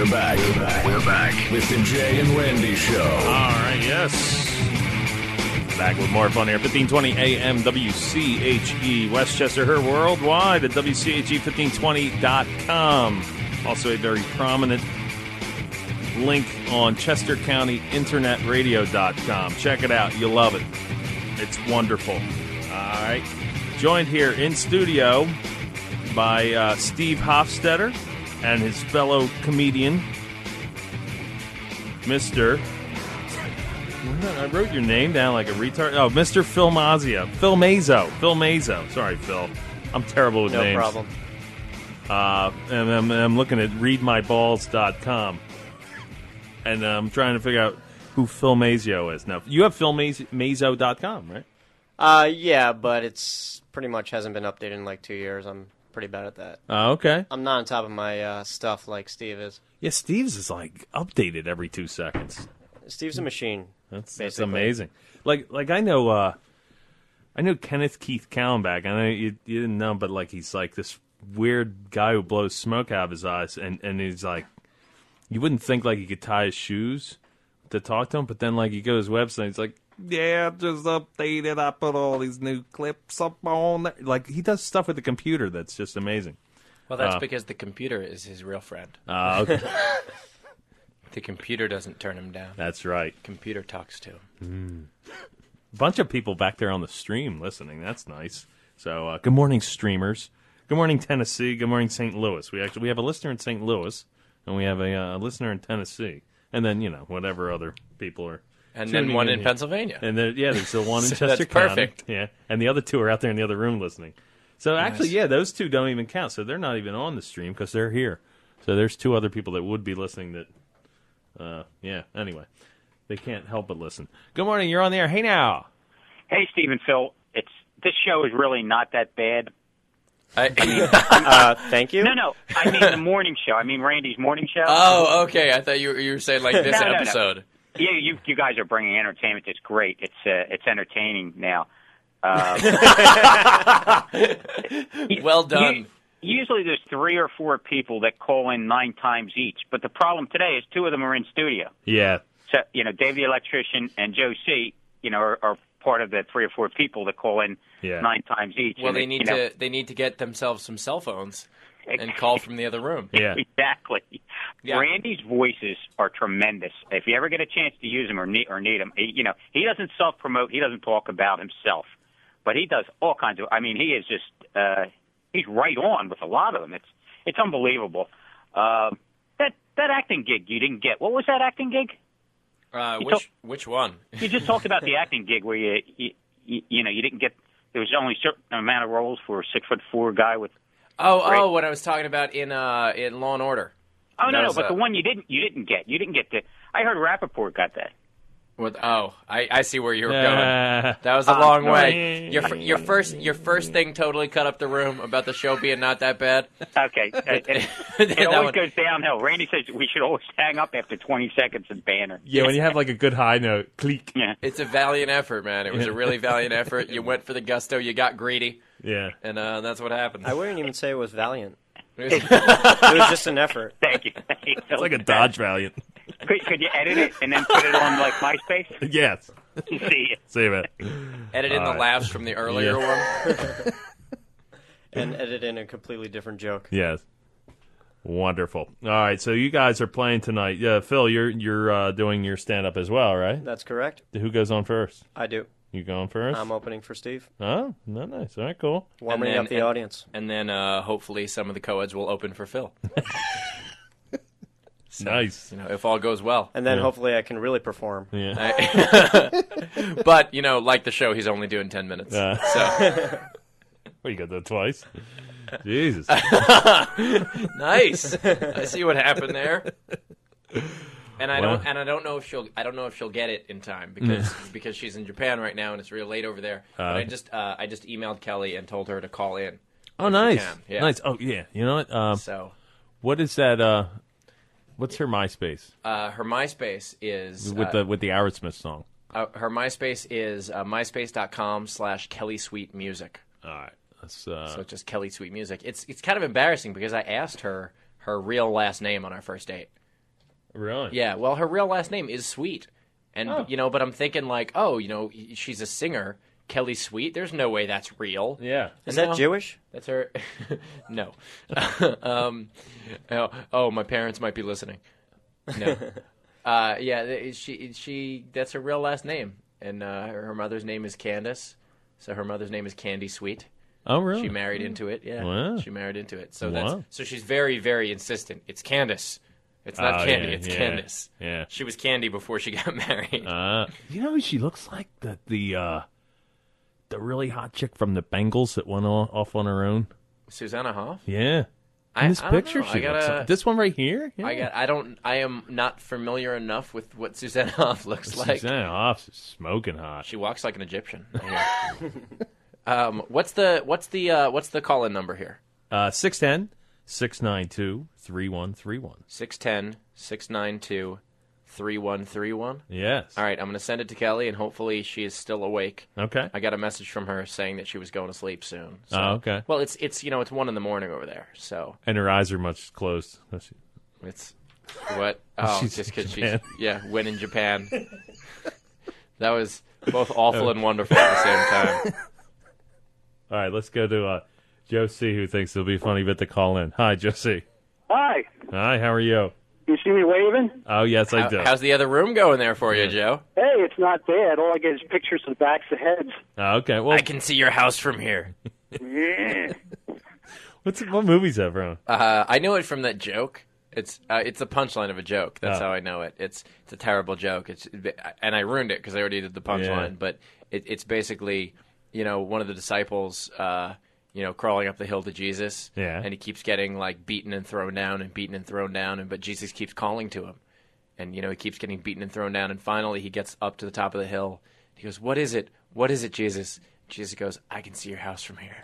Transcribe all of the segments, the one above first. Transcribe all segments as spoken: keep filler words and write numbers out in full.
We're back. We're back. We're back with the Jay and Randy Show. All right, yes. Back with more fun here. fifteen twenty A M W C H E Westchester, her worldwide at W C H E fifteen twenty dot com. Also a very prominent link on Chester County Internet Radio dot com. Check it out. You'll love it. It's wonderful. All right. Joined here in studio by uh, Steve Hofstetter and his fellow comedian, Mister I wrote your name down like a retard. Oh, Mister Phil Mazio. Phil Mazo. Phil Mazo. Sorry, Phil. I'm terrible with no names. No problem. Uh, and I'm, I'm looking at read my balls dot com. And I'm trying to figure out who Phil Mazio is. Now, you have phil mazo dot com, right? Uh, yeah, but it's pretty much hasn't been updated in like two years. I'm pretty bad at that. Oh, uh, okay. I'm not on top of my uh, stuff like Steve is. Yeah, Steve's is like updated every two seconds. Steve's a machine. That's, that's amazing. Like, like I know, uh, I know Kenneth Keith Kallenbach. I know you, you didn't know, but like he's like this weird guy who blows smoke out of his eyes, and, and he's like, you wouldn't think like he could tie his shoes to talk to him, but then like you go to his website, he's like, yeah, just updated. I put all these new clips up on there. Like he does stuff with the computer that's just amazing. Well, that's uh, because the computer is his real friend. Uh, okay. The computer doesn't turn him down. That's right. Computer talks to Mm. him. A bunch of people back there on the stream listening. That's nice. So, uh, good morning, streamers. Good morning, Tennessee. Good morning, Saint Louis. We actually we have a listener in Saint Louis, and we have a uh, listener in Tennessee, and then you know whatever other people are. And then one in, in Pennsylvania. And then yeah, there's the one in so Chester that's County. Perfect. Yeah, and the other two are out there in the other room listening. So nice. Actually, yeah, those two don't even count. So they're not even on the stream because they're here. So there's two other people that would be listening that. Uh, yeah, anyway. They can't help but listen. Good morning, you're on the air. Hey now. Hey, Steve and Phil. It's this show is really not that bad. I, I mean, uh, thank you. No, no. I mean the morning show. I mean Randy's morning show. Oh, okay. I thought you were, you were saying like this no, no, episode. No. Yeah, you you guys are bringing entertainment. It's great. It's uh, it's entertaining now. Um, well done. You, Usually there's three or four people that call in nine times each, but the problem today is two of them are in studio. Yeah. So, you know, Dave the electrician and Joe C, you know, are, are part of the three or four people that call in yeah. nine times each. Well, and they it, need you know, to they need to get themselves some cell phones and call from the other room. Yeah. Exactly. Yeah. Randy's voices are tremendous. If you ever get a chance to use them or need, or need them, he, you know, he doesn't self-promote. He doesn't talk about himself. But he does all kinds of, I mean, he is just, uh, he's right on with a lot of them. It's it's unbelievable. Uh, that that acting gig you didn't get. What was that acting gig? Uh, You which talk- which one? You just talked about the acting gig where you, you, you, you know, you didn't get, there was only a certain amount of roles for a six foot four guy with. Oh, Great. oh, what I was talking about in uh in Law and Order. Oh, no, That no, was, but uh, the one you didn't, you didn't get. You didn't get the, I heard Rappaport got that. With, oh, I, I see where you were Uh, going. That was a uh, long no, way. Your your first your first thing totally cut up the room about the show being not that bad. Okay. It, it, it That always one- goes downhill. Randy says we should always hang up after twenty seconds and banner. Yeah, when you have like a good high note, click. Yeah. It's a valiant effort, man. It was a really valiant effort. You went for the gusto. You got greedy, Yeah. and uh, that's what happened. I wouldn't even say it was valiant. It was- It was just an effort. Thank you. Thank you. It's like a Dodge Valiant. Could, could you edit it and then put it on like MySpace? Yes. See you. Save it. Edit in All the right. laughs from the earlier Yeah. one. And edit in a completely different joke. Yes. Wonderful. All right, so you guys are playing tonight. Yeah, Phil, you're you're uh, doing your stand up as well, right? That's correct. Who goes on first? I do. You going first? I'm opening for Steve. Oh, no, nice. All right, cool. Warming then- up the and- audience. And then uh, hopefully some of the co-eds will open for Phil. So, Nice. You know, if all goes well. And then Yeah. hopefully I can really perform. Yeah. I- but, you know, like the show, he's only doing ten minutes. Uh. So Well, you got that twice. Jesus. nice. I see what happened there. And I Wow. don't and I don't know if she'll I don't know if she'll get it in time because because she's in Japan right now and it's real late over there. Uh. but I just uh, I just emailed Kelly and told her to call in. Oh, if she nice. can. Yeah. Nice. Oh, yeah. You know what? Um, So what is that? Uh, what's her MySpace uh, her MySpace is with uh, the with the Aerosmith song? uh, her MySpace is uh, myspace.com slash Kelly Sweet Music. All right. That's uh, So it's just Kelly Sweet Music. It's it's kind of embarrassing because I asked her her real last name on our first date. Really? Yeah. Well, her real last name is Sweet, and Oh. you know, but I'm thinking like, oh, you know, she's a singer, Kelly Sweet. There's no way that's real. Yeah. Is No. that Jewish? That's her. No. um, oh, oh, my parents might be listening. No. uh, yeah, th- she she that's her real last name, and uh, her, her mother's name is Candace, so her mother's name is Candy Sweet. Oh, really? She married into it. Yeah, Wow. she married into it. So Wow. that's so she's very very insistent. It's Candace. It's not Oh, Candy. yeah, it's yeah, Candace. yeah. She was Candy before she got married. Uh, you know who she looks like? The the uh, the really hot chick from the Bengals that went off, off on her own. Susanna Hoff. Yeah. In I- this I don't picture, know. she I looks gotta- like this one right here. Yeah. I got. I don't. I am not familiar enough with what Susanna Hoff looks like. Susanna Hoff's smoking hot. She walks like an Egyptian. I hear. um, what's the what's the uh, what's the call in number here? Uh, six ten, six nine two, three one three one. six one zero, six nine two, three one three one. Yes. All right, I'm going to send it to Kelly, and hopefully she is still awake. Okay. I got a message from her saying that she was going to sleep soon. So, Oh, okay. Well, it's it's you know it's one in the morning over there, so And her eyes are much closed. it's what? Oh, She's just in because she's Japan. yeah, win in Japan. That was both awful and wonderful at the same time. All right, let's go to uh, Joe C, who thinks it'll be a funny bit to call in. Hi, Joe C. Hi. Hi, how are you? You see me waving? Oh, yes, I How- do. how's the other room going there for you, Joe? Hey, it's not bad. All I get is pictures of backs of heads. Oh, okay. Well, I can see your house from here. Yeah. what's what movie's that from? Uh, I know it from that joke. It's uh, it's a punchline of a joke. That's Oh. how I know it. It's it's a terrible joke. It's and I ruined it because I already did the punchline. Yeah. But it, it's basically, you know, one of the disciples, uh, you know, crawling up the hill to Jesus. Yeah. And he keeps getting like beaten and thrown down and beaten and thrown down, and but Jesus keeps calling to him, and you know he keeps getting beaten and thrown down, and finally he gets up to the top of the hill. He goes, "What is it? What is it, Jesus?" Jesus goes, "I can see your house from here."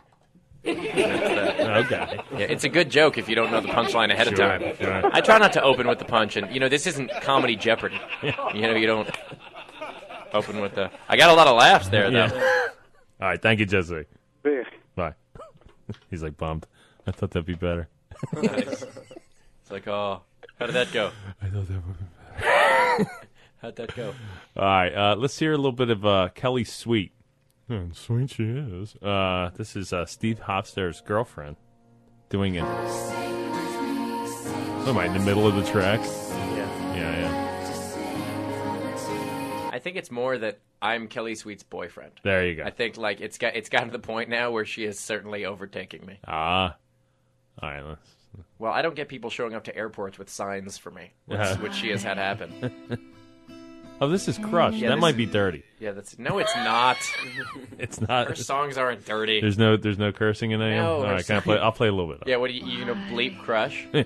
Okay. Yeah, it's a good joke if you don't know the punchline ahead Sure, of time. sure. I try not to open with the punch, and you know this isn't comedy Jeopardy. You know you don't open with the. I got a lot of laughs there though. Yeah. All right, thank you, Jesse. Yeah. Bye. He's like bummed. I thought that'd be better. Nice. It's like, oh, how did that go? I thought that would be better. How'd that go? All right, uh, let's hear a little bit of uh, Kelly Sweet. Hmm, sweet she is. Uh, this is uh, Steve Hofstadter's girlfriend doing it. What am I, in the middle of the track? Yeah. Yeah, yeah. I think it's more that I'm Kelly Sweet's boyfriend. There you go. I think like it's got it's gotten to the point now where she is certainly overtaking me. Ah. All right, let's. Well, I don't get people showing up to airports with signs for me, which, Yeah. which she has had happen. Oh, this is Crush. Yeah, that this might is- be dirty. Yeah, that's no, it's not. It's not. Her songs aren't dirty. There's no, there's no cursing in any of them? No, All her right, can I song- play? I'll play a little bit. Yeah, what do you you know bleep Crush? Can't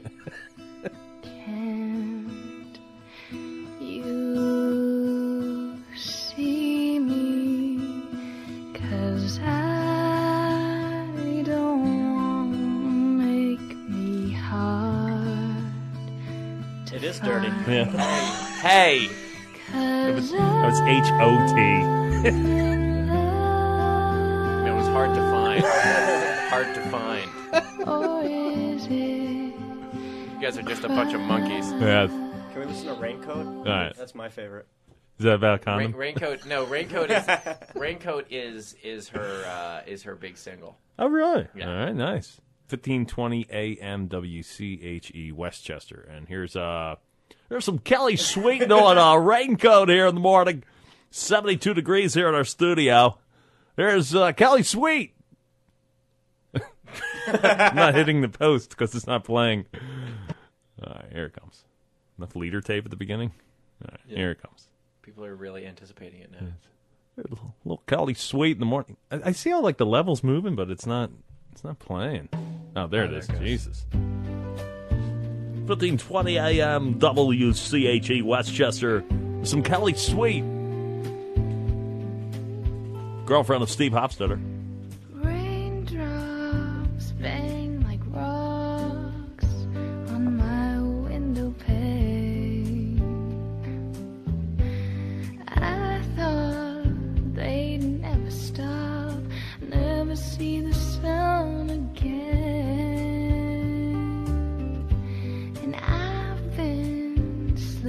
you see me? 'Cause I don't wanna make me hard. It is dirty. Yeah. Hey, 'Cause That was H O T. I'm in love. it was hard to find. Hard to find. Or is it? You guys are just a bunch of monkeys. Yeah. Can we listen to Raincoat? All right. That's my favorite. Is that about a Rain, condom? raincoat, no, raincoat is raincoat is is her uh, is her big single. Oh, really? Yeah. All right, nice. fifteen twenty A M W C H E Westchester, and here's uh, there's some Kelly Sweet on a raincoat here in the morning. seventy-two degrees here in our studio. There's uh, Kelly Sweet. I'm not hitting the post because it's not playing. All right, here it comes. Enough leader tape at the beginning. All right, Yeah. here it comes. People are really anticipating it now. Little, little Kelly Sweet in the morning. I, I see how like the levels moving, but it's not. It's not playing. Oh, there Oh, it there is. it goes. Jesus. fifteen twenty A M W C H E Westchester. Some Kelly Sweet. Girlfriend of Steve Hofstadter. Raindrops bang like rocks on my window pane. I thought they'd never stop, never see the sun again. And I've been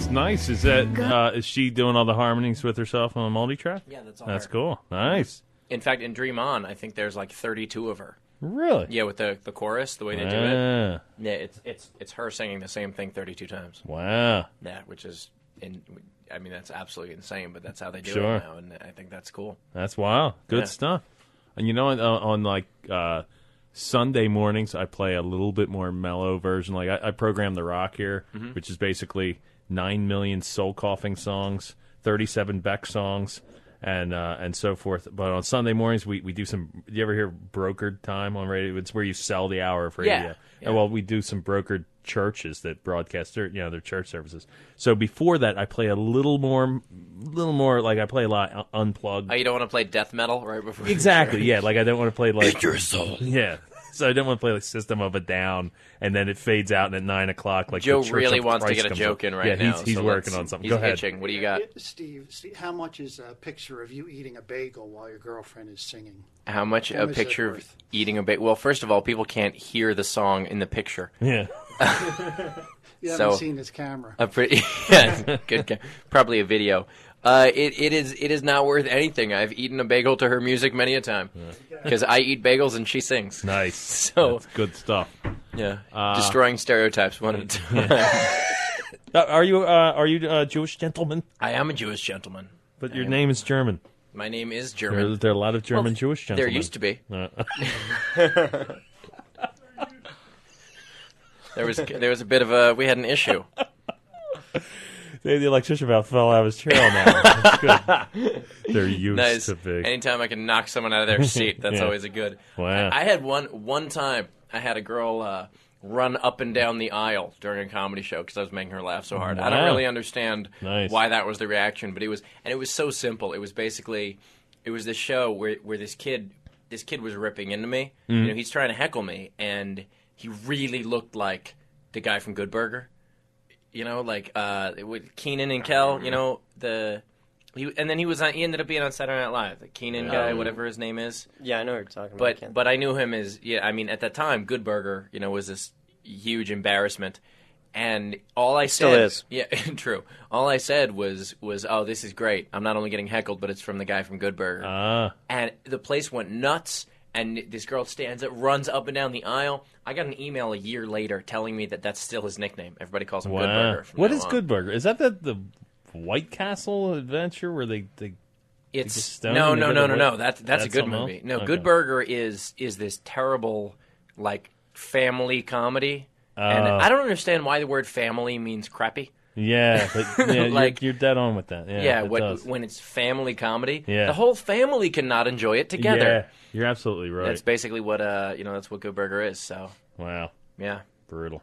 nice. Is that uh, is she doing all the harmonies with herself on a multi-track? Yeah, that's all That's her. cool. Nice. In fact, in Dream On, I think there's like thirty-two of her. Really? Yeah, with the the chorus, the way they do it. Ah, Yeah, it's it's it's her singing the same thing thirty-two times. wow. Yeah, which is, in, I mean, that's absolutely insane, but that's how they do Sure. it now, and I think that's cool. That's wild. Good Yeah. stuff. And you know, on, on like uh, Sunday mornings, I play a little bit more mellow version. Like I, I program the rock here, Mm-hmm. which is basically nine million soul coughing songs, thirty-seven Beck songs, and uh, and so forth. But on Sunday mornings, we, we do some. Do you ever hear brokered time on radio? It's where you sell the hour of radio. Yeah, yeah. And well, we do some brokered churches that broadcast their, you know, their church services. So before that, I play a little more, little more like I play a lot uh, unplugged. Oh, you don't want to play death metal right before? Exactly, yeah. Like I don't want to play like your soul. yeah. So I don't want to play like System of a Down, and then it fades out, and at nine o'clock, like Joe the Church really of wants to Christ get a comes joke up. in right yeah, now. he's, he's so working let's- on something. He's Go ahead. itching. What do you got? Steve, Steve, how much is a picture of you eating a bagel while your girlfriend is singing? How much How a much is it picture of worth? eating a bagel? Well, first of all, people can't hear the song in the picture. Yeah, You haven't So- seen his camera. A pretty, yeah, good, ca- probably a video. Uh, it, it is it is not worth anything. I've eaten a bagel to her music many a time because I eat bagels and she sings. nice. So- That's good stuff. Yeah, Uh, destroying stereotypes one at a time. Uh, are you uh, are you a Jewish gentleman? I am a Jewish gentleman. But your name is German. My name is There, German. there are a lot of German Well, Jewish There gentlemen. used to be. Uh, There was there was a bit of a we had an issue. the electrician about fell out of his chair on that one. That's good. There used Nice. to be. Anytime I can knock someone out of their seat, that's Yeah. always a good. Wow. I, I had one one time. I had a girl uh, run up and down the aisle during a comedy show because I was making her laugh so hard. I don't Wow. really understand Nice. why that was the reaction, but it was, and it was so simple. It was basically, it was this show where where this kid this kid was ripping into me. Mm-hmm. You know, he's trying to heckle me, and he really looked like the guy from Good Burger. You know, like uh, with Keenan and Kel. You know the. He, and then he was on. He ended up being on Saturday Night Live. The Keenan guy, whatever his name is. Yeah, I know what you're talking about. But Ken. but I knew him as yeah. I mean, at that time, Good Burger, you know, was this huge embarrassment, and all I still said, is. yeah, true. All I said was was, oh, this is great. I'm not only getting heckled, but it's from the guy from Good Burger, Ah, and the place went nuts. And this girl stands up, runs up and down the aisle. I got an email a year later telling me that that's still his nickname. Everybody calls him Good wow. Burger. from What now is on. Good Burger? Is that the the White Castle adventure where they they It's get stoned no, and no, they no, go no, to no. work? That's that's a That's good something movie. else? No, Okay. Good Burger is is this terrible like family comedy, and Oh. I don't understand why the word family means crappy. Yeah, but, yeah Like- you're, you're dead on with that. Yeah, Yeah, it what, does. when it's family comedy, Yeah. the whole family cannot enjoy it together. Yeah, you're absolutely right. That's basically what uh you know that's what Good Burger is. So Wow, yeah, brutal.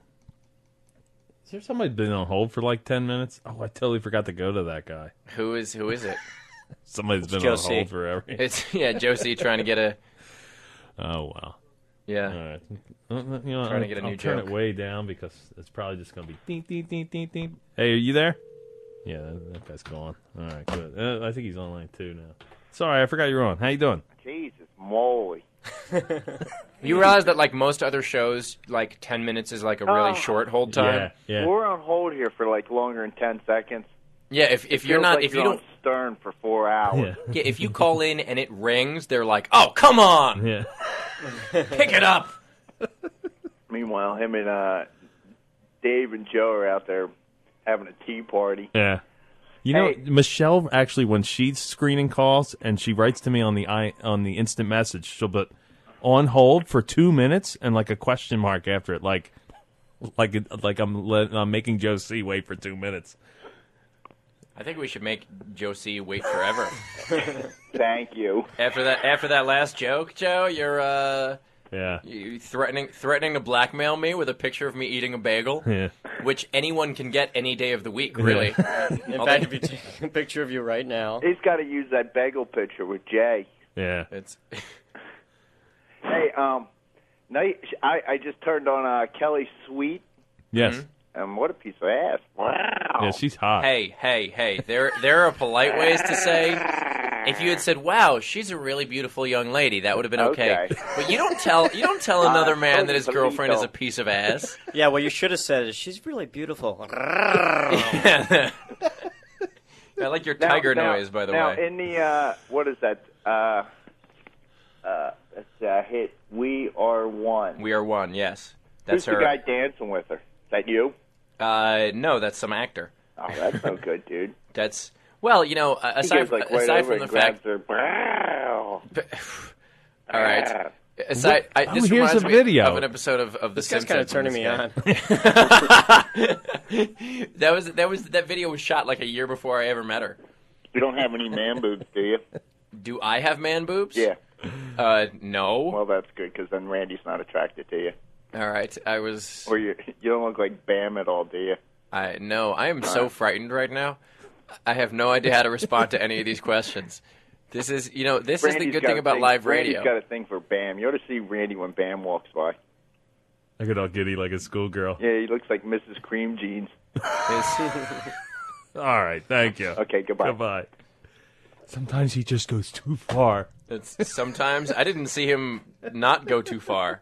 Is there somebody been on hold for like ten minutes? Oh, I totally forgot to go to that guy. who is who is it? Somebody's been Joe on C. hold forever. It's yeah, Josie trying to get a Oh wow. yeah. All right. Uh, You know, Trying to I'll- get a new I'll turn joke. it way down because it's probably just going to be ding, ding, ding, ding, ding. Hey, are you there? Yeah, that, that guy's gone. All right, good. Uh, I think he's online too now. Sorry, I forgot you were on. How you doing? Jesus moly. You realize that like most other shows, like ten minutes is like a really Oh. short hold time. Yeah, yeah. We're on hold here for like longer than ten seconds. Yeah, if if you're Feels not like if you you're don't on Stern for four hours. Yeah. yeah, if you call in and it rings, they're like, "Oh, come on, Yeah. pick it up." Meanwhile, him and uh, Dave and Joe are out there having a tea party. Yeah. You know, Hey. Michelle actually, when she's screening calls and she writes to me on the i on the instant message, she'll put on hold for two minutes and like a question mark after it, like like it, like I'm let, I'm making Joe C wait for two minutes. I think we should make Josie wait forever. Thank you. after that, after that last joke, Joe, you're uh, Yeah. you threatening threatening to blackmail me with a picture of me eating a bagel, Yeah. which anyone can get any day of the week, really. In Although- fact, if you take a picture of you right now, He's got to use that bagel picture with Jay. Yeah. it's Hey, um, night, I, I just turned on uh, Kelly Sweet, Yes. and what a piece of ass. Wow. Yeah, she's hot. hey, hey, hey. There there are polite ways to say If you had said, "Wow, she's a really beautiful young lady," that would have been okay. Okay. But you don't tell you don't tell another Uh, man that his totally girlfriend is a don't. piece of ass. Yeah, what you should have said is, she's really beautiful. I like your Now- tiger now- noise, by the now, way. in the uh, what is that? Uh, uh, it's a hit. We Are One. We Are One. Yes, that's Who's her. the guy dancing with her? Is that you? Uh, no, that's some actor. Oh, that's no good, dude. That's well, you know, uh, He aside, goes like right aside over from the and grabs fact. her. Wow. All right. Aside, I, Oh, this here's reminds a me video. of an episode of, of The This guy's Simpsons. kind of turning me on. that was that was that video was shot like a year before I ever met her. You don't have any man boobs, do you? Do I have man boobs? Yeah. Uh, no. Well, that's good because then Randy's not attracted to you, All right. I was. or you you don't look like Bam at all, do you? I no. I am so frightened right now. I have no idea how to respond to any of these questions. This is, you know, this is the Randy's good got thing a about thing- live radio. Randy's got a thing for Bam. You ought to see Randy when Bam walks by. I get all giddy like a schoolgirl. Yeah, he looks like Missus Cream Jeans. All right, thank you. Okay, goodbye. Goodbye. Sometimes he just goes too far. It's, sometimes I didn't see him not go too far.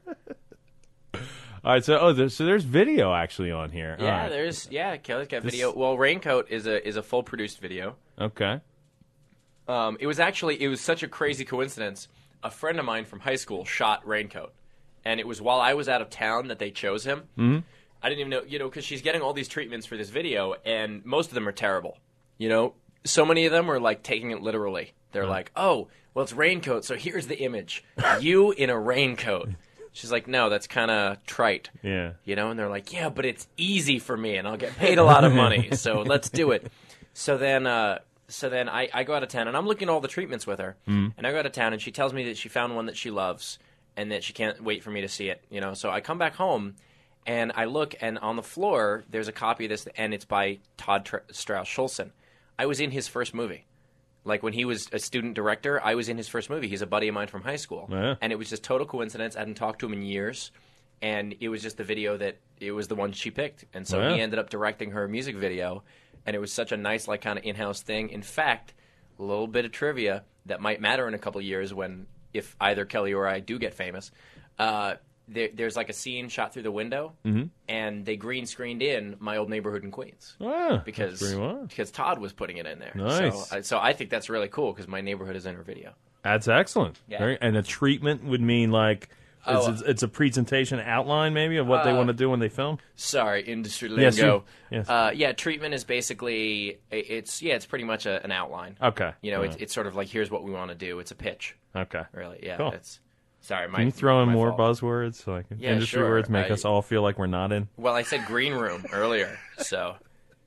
All right, so oh, there's, so there's video actually on here. All Yeah, right. there's yeah. Kelly's got This- video. Well, Raincoat is a is a full produced video. Okay. Um, it was actually it was such a crazy coincidence. A friend of mine from high school shot Raincoat, and it was while I was out of town that they chose him. Mm-hmm. I didn't even know, you know, because she's getting all these treatments for this video, and most of them are terrible. You know, so many of them are like taking it literally. They're like, "Oh, well, it's Raincoat, so here's the image: you in a raincoat." She's like, "No, that's kind of trite." Yeah. You know, and they're like, "Yeah, but it's easy for me, and I'll get paid a lot of money, so let's do it." So then, uh, so then I, I go out of town, and I'm looking at all the treatments with her, Mm. and I go out of town, and she tells me that she found one that she loves, and that she can't wait for me to see it. You know, so I come back home, and I look, and on the floor there's a copy of this, and it's by Todd Tr- Strauss Schulson. I was in his first movie. Like, when he was a student director, I was in his first movie. He's a buddy of mine from high school. Yeah. And it was just total coincidence. I hadn't talked to him in years. And it was just the video that, it was the one she picked. And so Yeah. he ended up directing her music video. And it was such a nice, like, kind of in-house thing. In fact, a little bit of trivia that might matter in a couple of years when, if either Kelly or I do get famous. Uh, there, there's, like, a scene shot through the window. Mhm. And they green screened in my old neighborhood in Queens. Ah, Because that's pretty wild. because Todd was putting it in there. Nice. So, I- so I think that's really cool because my neighborhood is in her video. That's excellent. Yeah. Very- and a treatment would mean like Oh, it's, it's a presentation outline maybe of what they uh, want to do when they film. Sorry, industry Yes, lingo. you- yes. Uh, yeah, treatment is basically i- it's yeah, it's pretty much a, an outline. Okay. You know, All it's, right. it's sort of like here's what we want to do. It's a pitch, Okay. really. Yeah, Cool. it's sorry. My, Can you throw in my more fault. buzzwords like Yeah, industry sure. words make I- us all feel like we're not in? Well, I said green room earlier, so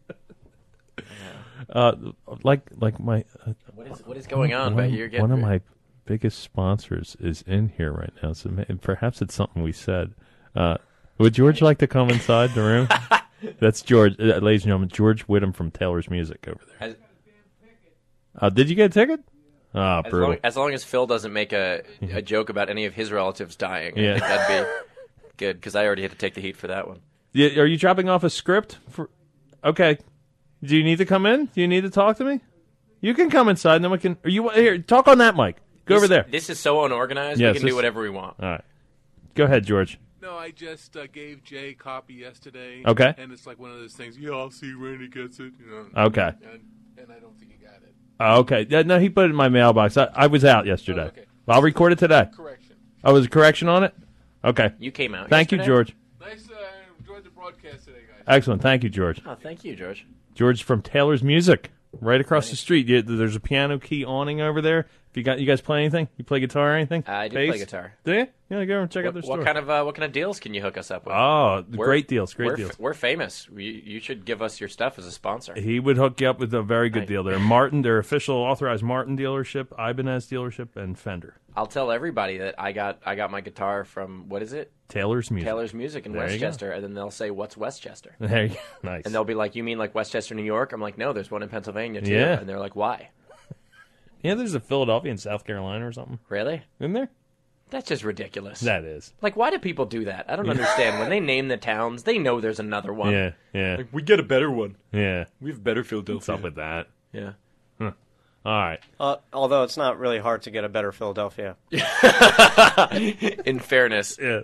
Uh, like like my uh, what is what is going on? One, But you're getting one of my biggest sponsors is in here right now, so may, perhaps it's something we said. Uh, would George like to come inside the room? That's George, uh, ladies and gentlemen. George Whittam from Taylor's Music over there. As, Uh, did you get a ticket? Ah, as, brutal. long, as long as Phil doesn't make a, a joke about any of his relatives dying, Yeah. I think that'd be good because I already had to take the heat for that one. Yeah, are you dropping off a script for? Okay. Do you need to come in? Do you need to talk to me? You can come inside, and then we can. Are you here? Talk on that mic. Go This- over there. This is so unorganized. Yes, we can this- do whatever we want. All right. Go ahead, George. No, I just uh, gave Jay a copy yesterday. Okay. And it's like one of those things. Yeah, I'll see Randy gets it. You know. Okay. And, and I don't think he got it. Oh, okay. Yeah, no, he put it in my mailbox. I, I was out yesterday. Oh, okay. I'll record it today. Correction. Oh, was a correction on it? Okay. You came out. Thank you, yesterday? George. Nice. Uh, I enjoyed the broadcast today, guys. Excellent. Thank you, George. Oh, thank you, George. George from Taylor's Music, right across the street. You, there's a piano key awning over there. If you got, you guys play anything? You play guitar or anything? I do Bass? play guitar. Do you? Yeah, go and check What, out their store. what kind of uh, what kind of deals can you hook us up with? Oh, We're- great deals, great we're, deals. We're famous. You, you should give us your stuff as a sponsor. He would hook you up with a very good Right. deal there. Martin, their official authorized Martin dealership, Ibanez dealership, and Fender. I'll tell everybody that I got I got my guitar from what is it? Taylor's Music. Taylor's Music in There you go. Westchester, and then they'll say, "What's Westchester?" There you go. Nice. And they'll be like, "You mean like Westchester, New York?" I'm like, "No, there's one in Pennsylvania too." Yeah. And they're like, "Why?" Yeah, there's a Philadelphia and South Carolina or something. Really? Isn't there? That's just ridiculous. That is. Like, why do people do that? I don't understand. When they name the towns, they know there's another one. Yeah, yeah. Like, we get a better one. Yeah. We have better Philadelphia. What's up with that? Yeah. Huh. All right. Uh, although it's not really hard to get a better Philadelphia. In fairness. Yeah.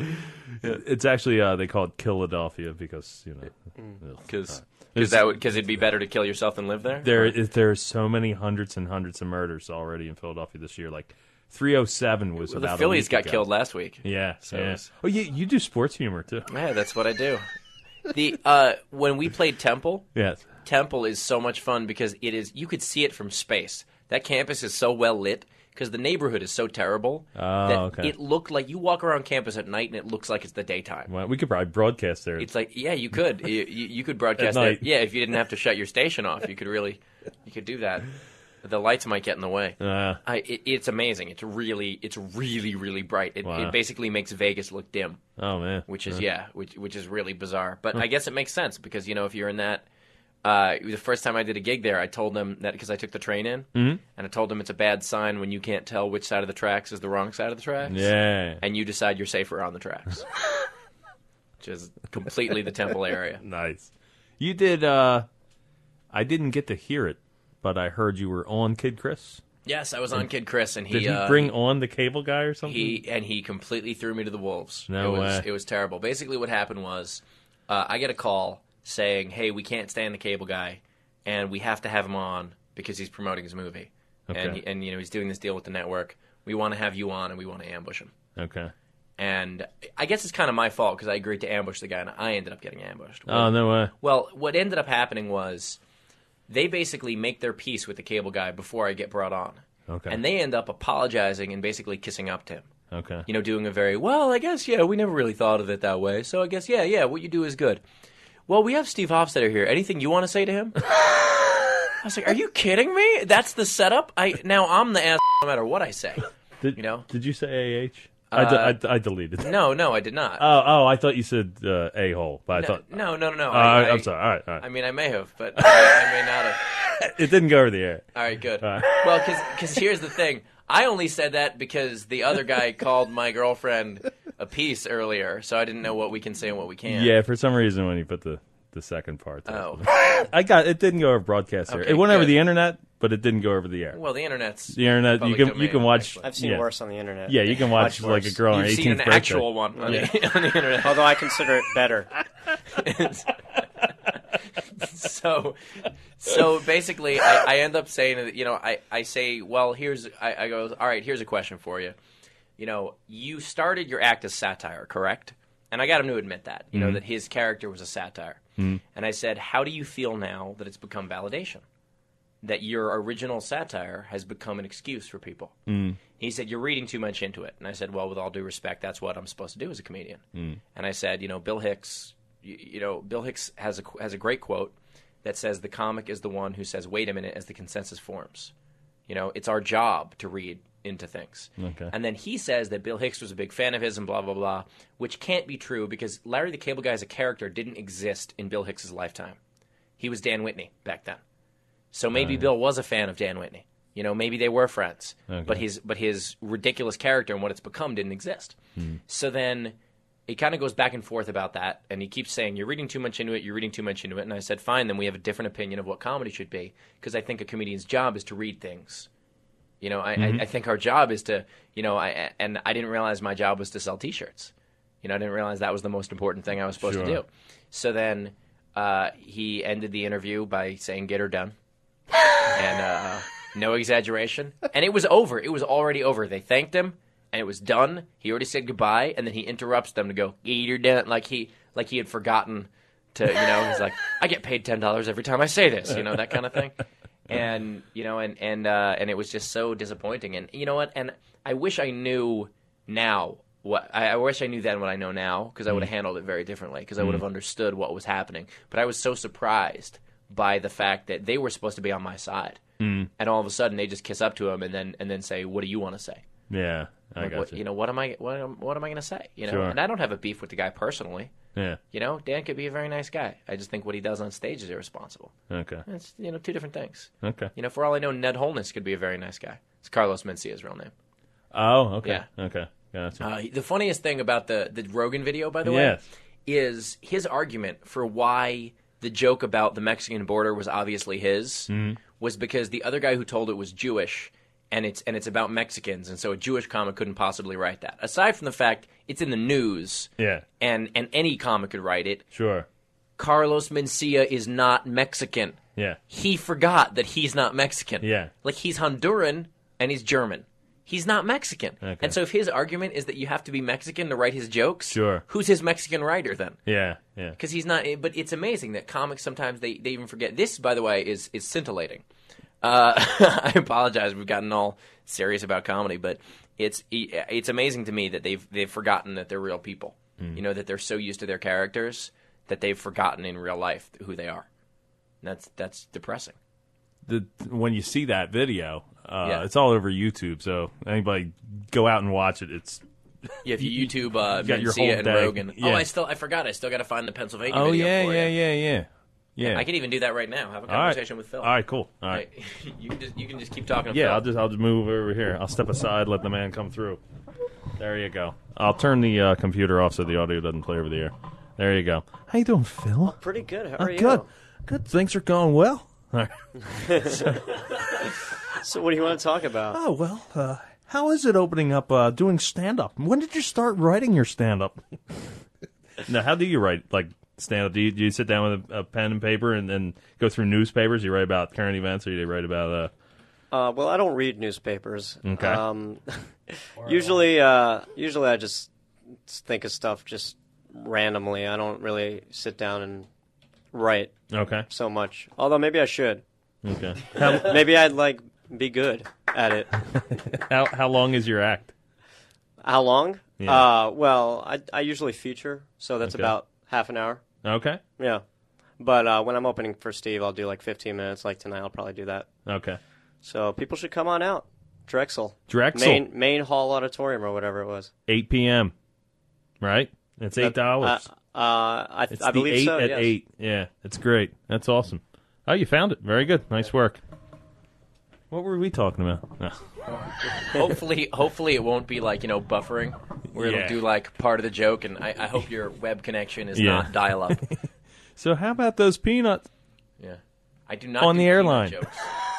It's actually, uh, they call it Philadelphia because, you know. Because that would, cause it'd be better to kill yourself than live there? There, is, there are so many hundreds and hundreds of murders already in Philadelphia this year. Like, three oh seven was well, about the Phillies a week got ago. killed last week. Yeah. So yeah. it's- Oh, you, you do sports humor, too. Yeah, that's what I do. The uh, when we played Temple, Yes. Temple is so much fun because it is you could see it from space. That campus is so well lit because the neighborhood is so terrible Oh, that okay. it looked like you walk around campus at night and it looks like it's the daytime. Well, we could probably broadcast there. It's like, yeah, you could. you, you you could broadcast At night. that. Yeah, if you didn't have to shut your station off, you could really, you could do that. The lights might get in the way. Uh, I, it, it's amazing. It's really, it's really, really bright. It, Wow. it basically makes Vegas look dim. oh, man. Which is Uh, yeah, which which is really bizarre. But I guess it makes sense because you know if you're in that. Uh, the first time I did a gig there, I told them that because I took the train in, Mhm. and I told them it's a bad sign when you can't tell which side of the tracks is the wrong side of the tracks. Yeah. And you decide you're safer on the tracks, which is completely the Temple area. Nice. You did, uh, I didn't get to hear it, but I heard you were on Kid Chris. Yes, I was on Kid Chris, and he Did he uh, bring on the cable guy or something? He and he completely threw me to the wolves. No it was, way. It was terrible. Basically, what happened was uh, I get a call saying, "Hey, we can't stand the cable guy, and we have to have him on because he's promoting his movie, Okay. and he, and you know he's doing this deal with the network. We want to have you on, and we want to ambush him." Okay. And I guess it's kind of my fault because I agreed to ambush the guy, and I ended up getting ambushed. Oh, no way. Well, what ended up happening was they basically make their peace with the cable guy before I get brought on. Okay. And they end up apologizing and basically kissing up to him. Okay. You know, doing a very, well, I guess, yeah, we never really thought of it that way. So I guess, yeah, yeah, what you do is good. Well, we have Steve Hofstetter here. Anything you want to say to him? I was like, are you kidding me? That's the setup? I Now I'm the ass no matter what I say. Did, you know? Did you say A H? I, de- Uh, I, de- I deleted it. No, no, I did not. Oh, oh, I thought you said uh, a-hole, but I no, thought... no, no, no, no. Uh, I, I, I'm sorry. All right, all right. I mean, I may have, but I, I may not have. It didn't go over the air. All right, good. All right. Well, because here's the thing. I only said that because the other guy called my girlfriend a piece earlier, so I didn't know what we can say and what we can't. Yeah, for some reason when you put the, the second part there. Oh. I got it. Didn't go over broadcast there. Okay, It went over good. the internet, but it didn't go over the air. Well, the internet's The internet, you public can you domain, can watch. actually. I've seen yeah. worse on the internet. Yeah, you can watch Much like a worse. girl on her You've seen eighteenth an birthday. actual one on, Yeah. the, on the internet. Although I consider it better. so, so basically, I, I end up saying that, you know, I, I say, well, here's, I, I go, all right, here's a question for you. You know, you started your act as satire, correct? And I got him to admit that, you know, Mhm. that his character was a satire. Mhm. And I said, how do you feel now that it's become validation? That your original satire has become an excuse for people? Mm. He said, you're reading too much into it. And I said, well, with all due respect, that's what I'm supposed to do as a comedian. Mm. And I said, you know, Bill Hicks, you, you know, Bill Hicks has a, has a great quote that says the comic is the one who says, wait a minute, as the consensus forms. You know, it's our job to read into things. Okay. And then he says that Bill Hicks was a big fan of his and blah, blah, blah, which can't be true because Larry the Cable Guy as a character didn't exist in Bill Hicks' lifetime. He was Dan Whitney back then. So maybe Right. Bill was a fan of Dan Whitney. You know, maybe they were friends. Okay. But his but his ridiculous character and what it's become didn't exist. Hmm. So then it kind of goes back and forth about that, and he keeps saying, you're reading too much into it, you're reading too much into it. And I said, fine, then we have a different opinion of what comedy should be, because I think a comedian's job is to read things. You know, I, Mhm. I, I think our job is to, you know, I and I didn't realize my job was to sell T-shirts. You know, I didn't realize that was the most important thing I was supposed to Sure. do. So then uh, he ended the interview by saying, get her done. And uh, no exaggeration. And it was over. It was already over. They thanked him, and it was done. He already said goodbye, and then he interrupts them to go, get her done, like he, like he had forgotten to, you know, he's like, I get paid ten dollars every time I say this, you know, that kind of thing. And, you know, and, and, uh, and it was just so disappointing. And you know what? And I wish I knew now what, I, I wish I knew then what I know now, because I would have handled it very differently, because I would have Mm. understood what was happening. But I was so surprised by the fact that they were supposed to be on my side. Mm. And all of a sudden they just kiss up to him and then, and then say, what do you want to say? Yeah, I Like, got what, you. you know, what am I, what am, what am I going to say? You know, Sure. and I don't have a beef with the guy personally. Yeah. You know, Dan could be a very nice guy. I just think what he does on stage is irresponsible. Okay. It's, you know, two different things. Okay. You know, for all I know, Ned Holness could be a very nice guy. It's Carlos Mencia's real name. Oh, okay. Yeah. Okay. Gotcha. Uh, the funniest thing about the, the Rogan video, by the way, Yes. is his argument for why the joke about the Mexican border was obviously his Mhm. was because the other guy who told it was Jewish, and it's and it's about Mexicans, and so a Jewish comic couldn't possibly write that. Aside from the fact it's in the news, Yeah. and and any comic could write it. Sure. Carlos Mencia is not Mexican. Yeah. He forgot that he's not Mexican. Yeah. Like, he's Honduran and he's German. He's not Mexican. Okay. And so if his argument is that you have to be Mexican to write his jokes, Sure. who's his Mexican writer then? Yeah. Yeah. Because he's not. But it's amazing that comics sometimes they, they even forget. This, by the way, is is scintillating. Uh, I apologize. We've gotten all serious about comedy, but it's it's amazing to me that they've they've forgotten that they're real people. Mm. You know, that they're so used to their characters that they've forgotten in real life who they are. And that's that's depressing. The when you see that video, uh, Yeah. it's all over YouTube. So anybody go out and watch it. It's Yeah, if you YouTube uh, you got your whole Mencia and day. Rogan. Yeah. Oh, I still I forgot. I still got to find the Pennsylvania Oh video yeah, for yeah, you. yeah, yeah, yeah. I can even do that right now. Have a All right. conversation with Phil. All right, cool. All right. you can just you can just keep talking. To Yeah, Phil. I'll just I'll just move over here. I'll step aside, let the man come through. There you go. I'll turn the uh, computer off so the audio doesn't play over the air. There you go. How you doing, Phil? Pretty good. How Uh, are you? good. Good. Things are going well. All right. so, so what do you want to talk about? Oh well. Uh, how is it opening up uh, doing stand up? When did you start writing your stand up? Now, how do you write like stand up? Do you, do you sit down with a, a pen and paper and then go through newspapers? You write about current events, or you write about uh, Uh, well, I don't read newspapers. Okay. Um, usually, uh, usually I just think of stuff just randomly. I don't really sit down and write. Okay. So much. Although maybe I should. Okay. How, maybe I'd like be good at it. how how long is your act? How long? Yeah. Uh, well, I I usually feature, so that's Okay. about half an hour. Okay. Yeah. But uh, when I'm opening for Steve, I'll do like fifteen minutes. Like tonight, I'll probably do that. Okay. So people should come on out. Drexel. Drexel. Main, main Hall Auditorium or whatever it was. eight p.m. Right? It's eight dollars. Uh, uh, I, It's I the believe eight so. at yes. eight. Yeah, it's great. That's awesome. Oh, you found it. Very good. Nice work. What were we talking about? Oh. hopefully, hopefully it won't be like, you know, buffering, where Yeah. it'll do like part of the joke, and I, I hope your web connection is Yeah. not dial up. So how about those peanuts? Yeah, I do not On do the peanut airline. jokes.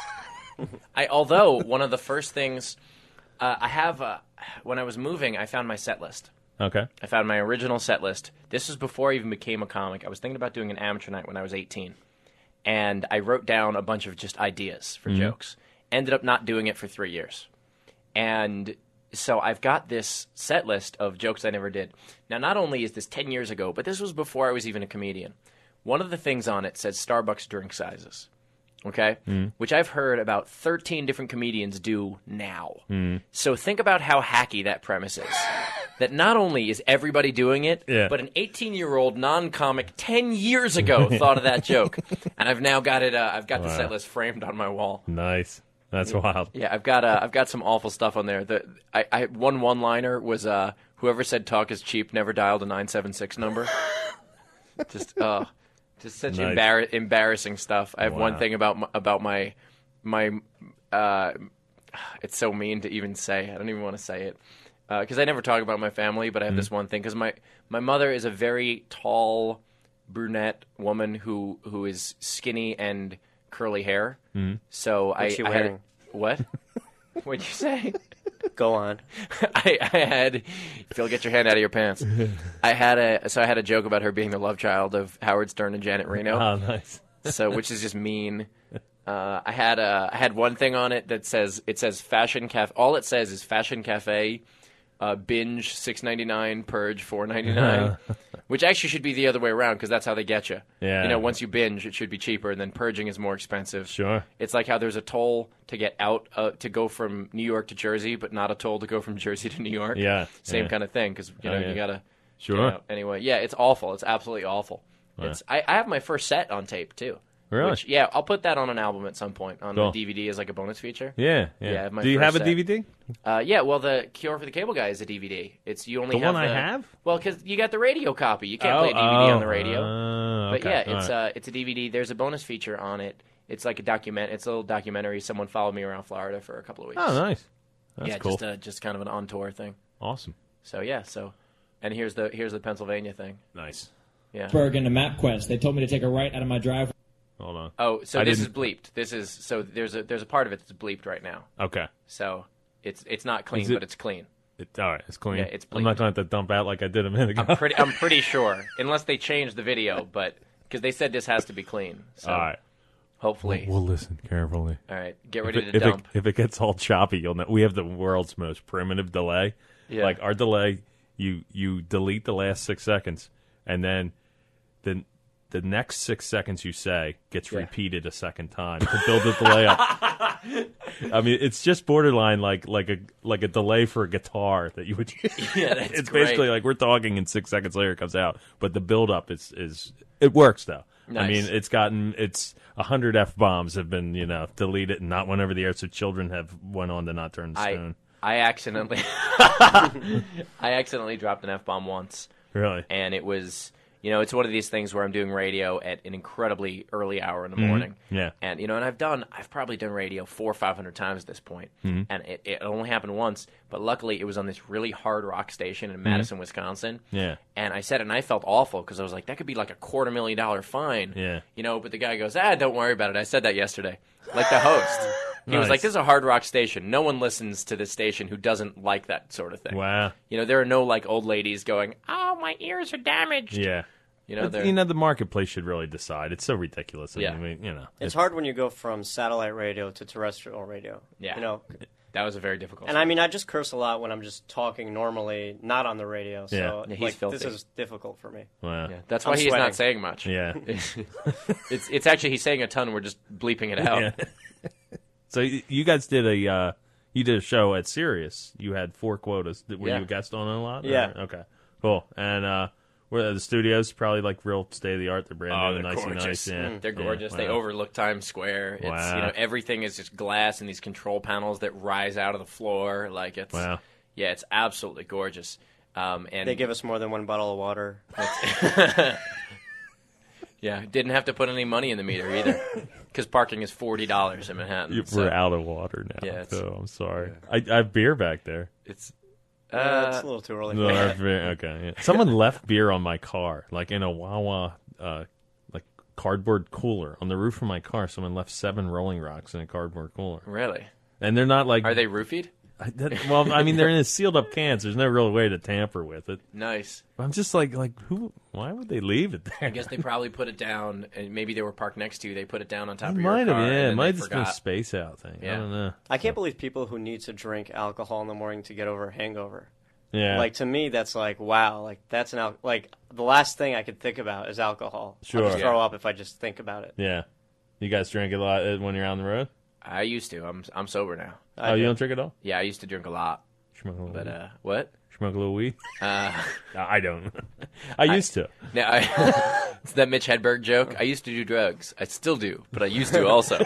I although one of the first things uh, I have uh, when I was moving, I found my set list. Okay. I found my original set list. This was before I even became a comic. I was thinking about doing an amateur night when I was eighteen, and I wrote down a bunch of just ideas for Mhm. jokes. Ended up not doing it for three years, and so I've got this set list of jokes I never did. Now, not only is this ten years ago, but this was before I was even a comedian. One of the things on it says Starbucks drink sizes, okay? Mm. Which I've heard about thirteen different comedians do now. Mm. So think about how hacky that premise is. That not only is everybody doing it, Yeah. but an eighteen-year-old non-comic ten years ago thought of that joke, and I've now got it. Uh, I've got the Wow. set list framed on my wall. Nice. That's wild. Yeah, I've got uh, I've got some awful stuff on there. The I, I one one-liner was uh, whoever said talk is cheap never dialed a nine seven six number. Just uh, just such Nice. embar- embarrassing stuff. I have one Wow. thing about my, about my my uh, it's so mean to even say. I don't even want to say it because I never talk about my family. But I have Mm. this one thing because my my mother is a very tall brunette woman who who is skinny and curly hair. Mm. So What's I, she I had wearing? what? What'd you say? Go on. I, I had Phil, get your hand out of your pants. I had a so I had a joke about her being the love child of Howard Stern and Janet Reno. Oh, nice. So which is just mean. Uh, I had a I had one thing on it that says it says fashion cafe. All it says is fashion cafe, uh, binge six ninety nine, purge four ninety nine. Which actually should be the other way around because that's how they get you. Yeah. You know, once you binge, it should be cheaper, and then purging is more expensive. Sure. It's like how there's a toll to get out uh, to go from New York to Jersey, but not a toll to go from Jersey to New York. Yeah, Same yeah. kind of thing because you know Oh, yeah. you gotta. Sure. get out. Anyway, yeah, it's awful. It's absolutely awful. Wow. It's I, I have my first set on tape too. Really? Which, yeah, I'll put that on an album at some point on Cool. the D V D as like a bonus feature. Yeah, yeah. I have my Do you first have a set. D V D? Uh, yeah, well, the Cure for the Cable Guy is a D V D. It's you only The have one I the- have? Well, because you got the radio copy. You can't Oh, play a D V D oh, on the radio. uh, But okay, yeah, it's all right. uh, it's a D V D. There's a bonus feature on it. It's like a document. It's a little documentary. Someone followed me around Florida for a couple of weeks. Oh, nice. That's yeah, cool. just uh, just kind of an on tour thing. Awesome. So yeah, so and here's the here's the Pennsylvania thing. Nice. Yeah. Berg into MapQuest. They told me to take a right out of my driveway. Hold on. Oh, so I this is didn't- bleeped. This is so there's a there's a part of it that's bleeped right now. Okay. So it's it's not clean, Is it- but it's clean. It, all right, it's clean. Yeah, it's I'm not bleeped. going to have to dump out like I did a minute ago. I'm pretty I'm pretty sure, unless they change the video, but because they said this has to be clean. So All right. hopefully, We'll, we'll listen carefully. all right, get If ready it, to if dump. It, if it gets all choppy, you'll know. We have the world's most primitive delay. Yeah. Like our delay, you you delete the last six seconds, and then the the next six seconds you say gets Yeah. repeated a second time to build the delay up. I mean, it's just borderline like like a like a delay for a guitar that you would. Yeah, that's it's great. basically like we're talking, and six seconds later it comes out. But the build up is is it works though. I Nice. mean, it's gotten it's a hundred f bombs have been you know deleted and not went over the air, so children have went on to not turn to I stone. I accidentally I accidentally dropped an F bomb once. Really? And it was, you know, it's one of these things where I'm doing radio at an incredibly early hour in the Mhm. morning. Yeah. And, you know, and I've done, I've probably done radio four or five hundred times at this point. Mhm. And it, it only happened once, but luckily it was on this really hard rock station in Mhm. Madison, Wisconsin. Yeah. And I said it, and I felt awful because I was like, that could be like a quarter million dollar fine. Yeah. You know, but the guy goes, ah, don't worry about it. I said that yesterday. Like the host. He was Nice. like, this is a hard rock station. No one listens to this station who doesn't like that sort of thing. Wow. You know, there are no like old ladies going, oh, my ears are damaged. Yeah. You know, But, they're- you know, the marketplace should really decide. It's so ridiculous. I Yeah. mean, you know, It's hard when you go from satellite radio to terrestrial radio. Yeah. You know, That was a very difficult and I mean, I just curse a lot when I'm just talking normally, not on the radio. So, Yeah. Yeah, he's like, filthy. this is difficult for me. Wow. Yeah, that's I'm why he's sweating. not saying much. Yeah. it's it's actually he's saying a ton. We're just bleeping it out. Yeah. So y- you guys did a uh, you did a show at Sirius. You had four quotas. Were Yeah. you a guest on it a lot? or- Yeah. Okay. Cool. And uh, were the studios probably like real state of the art? They're brand Oh, new, they're nice gorgeous. and nice. Yeah. Mm, They're Yeah. gorgeous. They Wow. overlook Times Square. It's Wow. you know everything is just glass and these control panels that rise out of the floor. Like it's Wow. yeah, it's absolutely gorgeous. Um, and They give us more than one bottle of water. yeah, didn't have to put any money in the meter either because parking is forty dollars in Manhattan. You- so We're out of water now. Yeah, it's- so I'm sorry. I, I have beer back there. It's Yeah, uh, it's a little too early. No, for I that. have beer- okay. Yeah. Someone left beer on my car, like in a Wawa, uh, like cardboard cooler on the roof of my car. Someone left seven Rolling Rocks in a cardboard cooler, really. and they're not like. Are they roofied? I, that, well, I mean, they're in a sealed up cans. There's no real way to tamper with it. Nice. I'm just like, like who? Why would they leave it there? I guess they probably put it down, and maybe they were parked next to you. They put it down on top It of your might car. have, and yeah. then It they might have just been a forgot. space out thing. I Yeah. don't know. I can't believe people who need to drink alcohol in the morning to get over a hangover. Yeah. Like, to me, that's like, wow. Like, that's an al- like the last thing I could think about is alcohol. Sure. I'll just throw Yeah. up if I just think about it. Yeah. You guys drink a lot uh, when you're on the road? I used to. I'm I'm sober now. I oh, you do. don't drink at all? Yeah, I used to drink a lot, Smoke a little but weed? uh, what? Smoke a little weed? Uh, No, I don't. I used to. no, I, it's that Mitch Hedberg joke. I used to do drugs. I still do, but I used to also.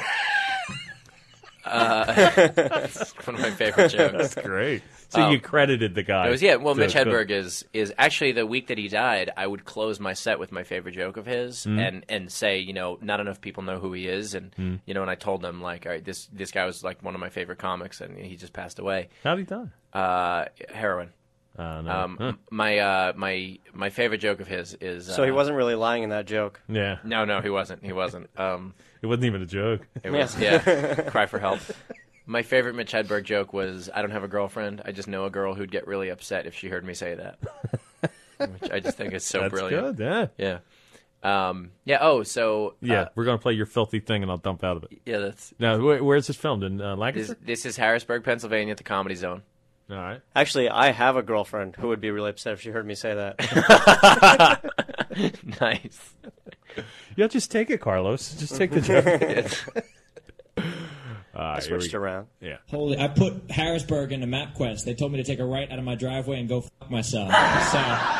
Uh, it's one of my favorite jokes. That's great. So Um, you credited the guy. It was, yeah, well, to- Mitch to- Hedberg is is actually the week that he died. I would close my set with my favorite joke of his, Mm-hmm. and and say, you know, not enough people know who he is, and Mm. you know, and I told them like, all right, this this guy was like one of my favorite comics, and he just passed away. How'd he die? Uh, heroin. Uh, no. Um, Huh. my uh, my my favorite joke of his is So he uh, wasn't really lying in that joke. Yeah. No, no, he wasn't. He wasn't. Um, It wasn't even a joke. it was yeah, cry for help. My favorite Mitch Hedberg joke was, I don't have a girlfriend. I just know a girl who'd get really upset if she heard me say that. Which I just think is so That's brilliant. good, yeah. Yeah. Um, yeah. Oh, so Yeah, uh, we're going to play your filthy thing and I'll dump out of it. yeah. That's Now, where, where's this filmed? In uh, this, Lancaster? this is Harrisburg, Pennsylvania, at the Comedy Zone. All right. Actually, I have a girlfriend who would be really upset if she heard me say that. Nice. Yeah, just take it, Carlos. Just take the joke. All I right, here we switched go. around. Yeah. Holy, I put Harrisburg into MapQuest. They told me to take a right out of my driveway and go fuck myself. So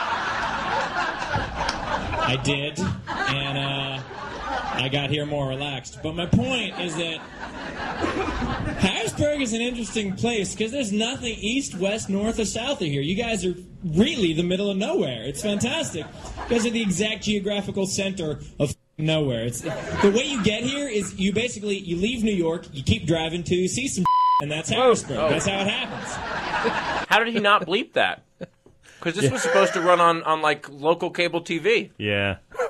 I did, and uh, I got here more relaxed. But my point is that Harrisburg is an interesting place because there's nothing east, west, north, or south of here. You guys are really the middle of nowhere. It's fantastic. You guys are the exact geographical center of nowhere. It's the way you get here is you basically you leave New York, you keep driving to see some, and that's Harrisburg. Oh. That's how it happens. How did he not bleep that? Because this was supposed to run on, on like local cable T V. Yeah.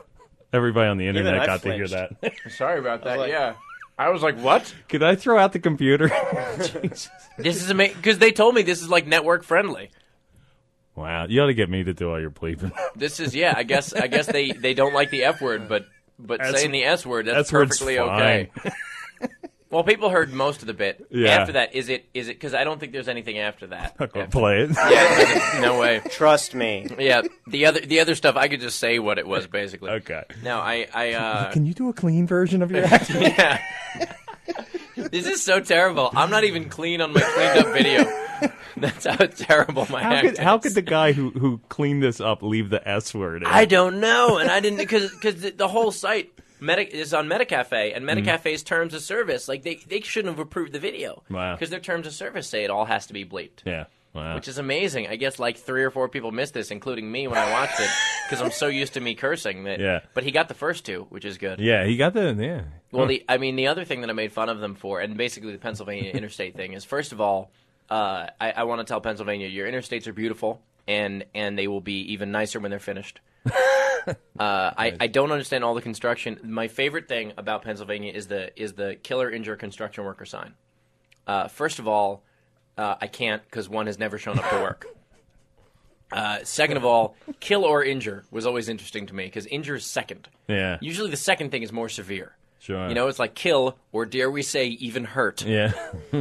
Everybody on the Even internet I got to hear flinched. that. Sorry about that. like- yeah, I was like, "What? Could I throw out the computer? Jesus. This is amazing." Because they told me this is like network friendly. Wow, you ought to get me to do all your bleeping. This is yeah. I guess I guess they, they don't like the F word, but but S- saying the S word that's S word's perfectly fine. okay. Well, people heard most of the bit. Yeah. After that, is it is it because I don't think there's anything after that. I'm gonna play it. Yeah, no way. Trust me. Yeah, the other the other stuff I could just say what it was basically. Okay. No, I I uh, Can you do a clean version of your act? yeah. This is so terrible. I'm not even clean on my cleaned up video. That's how terrible my How act could, is. how could the guy who, who cleaned this up leave the S word in? I don't know, and I didn't because because the, the whole site Medi- is on Metacafe, and Metacafe's terms of service, like they, they shouldn't have approved the video. Wow. Because their terms of service say it all has to be bleeped. Yeah. Wow. Which is amazing. I guess like three or four people missed this, including me when I watched it, because I'm so used to me cursing that. Yeah. But he got the first two, which is good. Yeah, he got the yeah. Well, the I mean, the other thing that I made fun of them for, and basically the Pennsylvania interstate thing, is first of all, uh, I, I want to tell Pennsylvania your interstates are beautiful, and and they will be even nicer when they're finished. uh, I, I don't understand all the construction. My favorite thing about Pennsylvania is the is the kill or injure construction worker sign. Uh, first of all, uh, I can't because one has never shown up to work. Uh, second of all, kill or injure was always interesting to me because injure is second. Yeah. Usually the second thing is more severe. Sure. You know, it's like kill or dare we say even hurt. Yeah.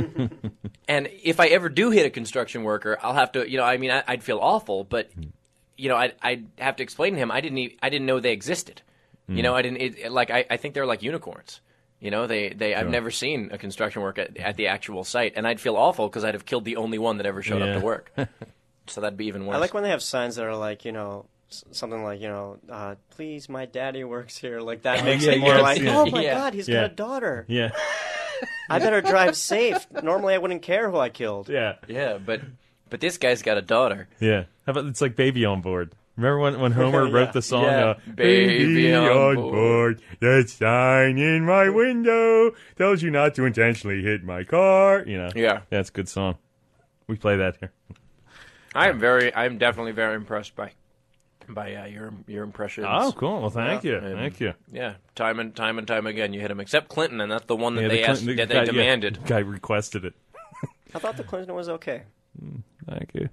And if I ever do hit a construction worker, I'll have to, you know, I mean, I, I'd feel awful, but you know, I'd, I'd have to explain to him I didn't even, I didn't know they existed. Mm. You know, I didn't it, like I, I think they're like unicorns. You know, they, they I've Sure. never seen a construction worker at, at the actual site, and I'd feel awful because I'd have killed the only one that ever showed Yeah. up to work. So that'd be even worse. I like when they have signs that are like, you know, s- something like, you know, uh, please, my daddy works here. Like that Oh, makes yeah, it more yes, like, yeah. oh my Yeah. God, he's Yeah. got a daughter. Yeah. I better drive safe. Normally, I wouldn't care who I killed. Yeah. Yeah, but but this guy's got a daughter. Yeah. How about it's like Baby on Board? Remember when, when Homer Yeah. wrote the song, Yeah. uh, Baby on board, the sign in my window tells you not to intentionally hit my car. You know, Yeah. that's a good song. We play that here. I am very, I am definitely very impressed by by uh, your your impressions. Oh, cool. Well, thank Yeah. you. And, Thank you. Yeah, time and time and time again, you hit him. Except Clinton, and that's the one that Yeah, they the asked, Clinton- that the they guy- yeah, demanded. the guy requested it. I thought the Clinton was okay. Thank you.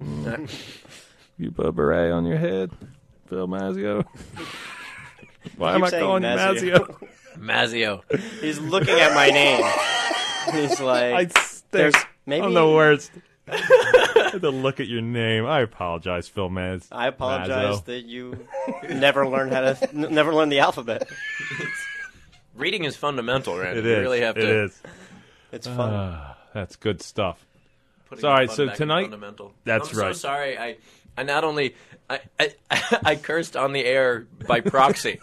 You put a beret on your head, Phil Mazzio. Why Keep am I saying calling you Mazzio. Mazzio? Mazzio. He's looking at my name. He's like, I there's stink. maybe I'm the worst. I had to look at your name. I apologize, Phil Maz. I apologize Mazzo. that you never learned how to n- never learned the alphabet. Reading is fundamental, Randy. It you is. really have It to. is. It's fun. Ah, that's good stuff. Putting So, all right, fun so back in tonight- fundamental. that's I'm right. so sorry. I I not only I, I I cursed on the air by proxy.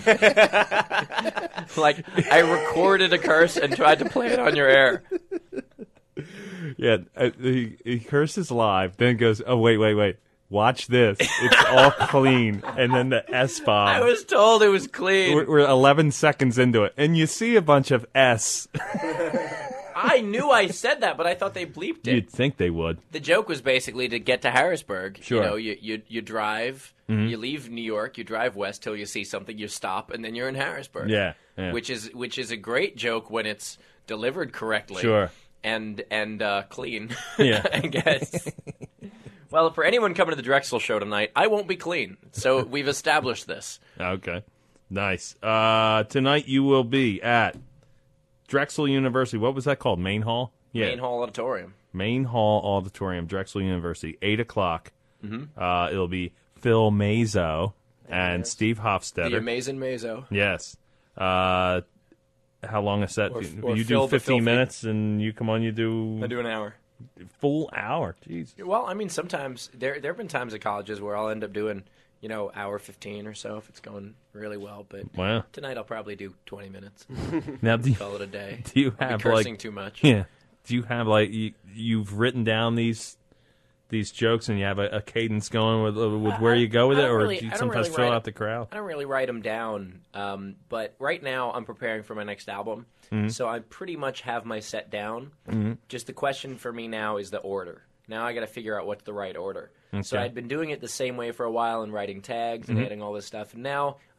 Like I recorded a curse and tried to play it on your air. Yeah, uh, he, he curses live, then goes, oh, wait, wait, wait. Watch this. It's all clean. And then the S-bomb. I was told it was clean. We're, we're eleven seconds into it. And you see a bunch of S. I knew I said that, but I thought they bleeped it. You'd think they would. The joke was basically to get to Harrisburg. Sure. You know, you you, you drive, Mhm. you leave New York, you drive west till you see something, you stop, and then you're in Harrisburg. Yeah, yeah. Which is which is a great joke when it's delivered correctly. Sure. And and uh, clean. Yeah. I guess. Well, for anyone coming to the Drexel show tonight, I won't be clean. So we've established this. Okay. Nice. Uh, tonight you will be at Drexel University. What was that called? Main Hall? Yeah. Main Hall Auditorium. Main Hall Auditorium, Drexel University, eight o'clock. Mhm. Uh, it'll be Phil Mazo and Yes. Steve Hofstetter. The amazing Mazo. Yes. Uh, how long a set? Or- do- or you Phil do the fifteen Filthy. minutes, and you come on. You do. I do an hour. Full hour. Jeez. Well, I mean, sometimes there there have been times at colleges where I'll end up doing, you know, hour fifteen or so if it's going really well. But Wow. tonight I'll probably do twenty minutes. Now, do you, Call it a day. Do you I'll be have cursing like too much? Yeah. Do you have like you, you've written down these these jokes and you have a, a cadence going with with where you go with I it, don't or really- do you I don't sometimes really fill write out it- the crowd? I don't really write them down, um, but right now I'm preparing for my next album, Mhm. so I pretty much have my set down. Mhm. Just the question for me now is the order. Now I got to figure out what's the right order. So Okay. I'd been doing it the same way for a while and writing tags and Mhm. adding all this stuff. And now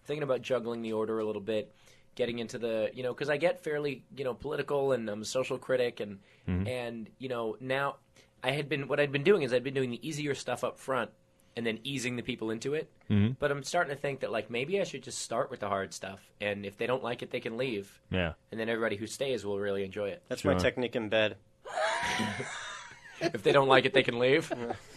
thinking about juggling the order a little bit, getting into the, you know, because I get fairly, you know, political and I'm a social critic, and Mhm. and you know now I had been what I'd been doing is I'd been doing the easier stuff up front and then easing the people into it. Mhm. But I'm starting to think that like maybe I should just start with the hard stuff, and if they don't like it, they can leave. Yeah. And then everybody who stays will really enjoy it. That's my technique in bed. If they don't like it, they can leave.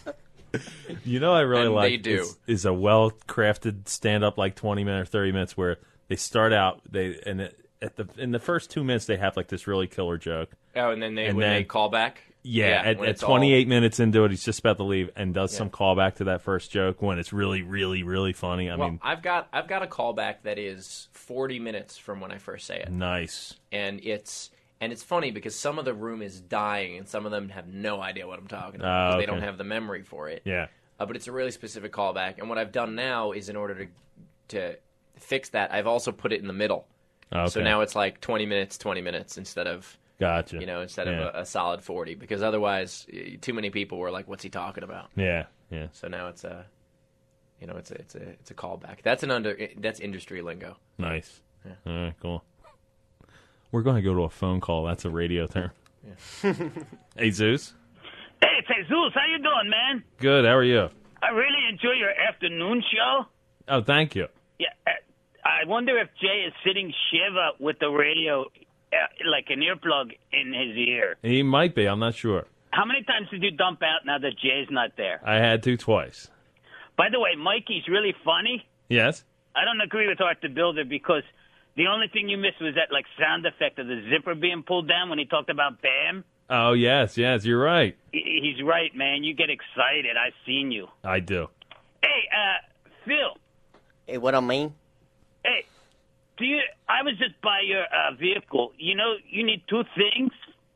You know, I really And like they do. Is, is a well crafted stand up like twenty minutes, thirty minutes where they start out they and it, at the in the first two minutes they have like this really killer joke. Oh, and then they And when then- they call back. Yeah, at, when at it's all- twenty-eight minutes into it, he's just about to leave and does Yeah. some callback to that first joke when it's really, really, really funny. I well, mean, I've got I've got a callback that is forty minutes from when I first say it, nice. and it's and it's funny because some of the room is dying, and some of them have no idea what I'm talking about Oh, because they okay. don't have the memory for it. Yeah. Uh, but it's a really specific callback, and what I've done now is in order to to fix that, I've also put it in the middle. Okay. So now it's like twenty minutes, twenty minutes instead of. Gotcha. You know, instead Yeah. of a, a solid forty, because otherwise, y- too many people were like, "What's he talking about?" Yeah, yeah. So now it's a, you know, it's a, it's a, it's a callback. That's an under, that's industry lingo. Nice. Yeah. All right, cool. We're going to go to a phone call. That's a radio term. Yeah. Hey, Zeus. Hey, it's Jesus. How you doing, man? Good. How are you? I really enjoy your afternoon show. Oh, thank you. Yeah, uh, I wonder if Jay is sitting shiva with the radio, uh, like an earplug in his ear. He might be. I'm not sure. How many times did you dump out now that Jay's not there? I had to twice. By the way, Mikey's really funny. Yes. I don't agree with Art the Builder because the only thing you missed was that like sound effect of the zipper being pulled down when he talked about Bam. Oh, yes, yes. You're right. He- He's right, man. You get excited. I've seen you. I do. Hey, uh, Phil. Hey, what I mean? Hey, do you? I was just by your uh, vehicle. You know, you need two things.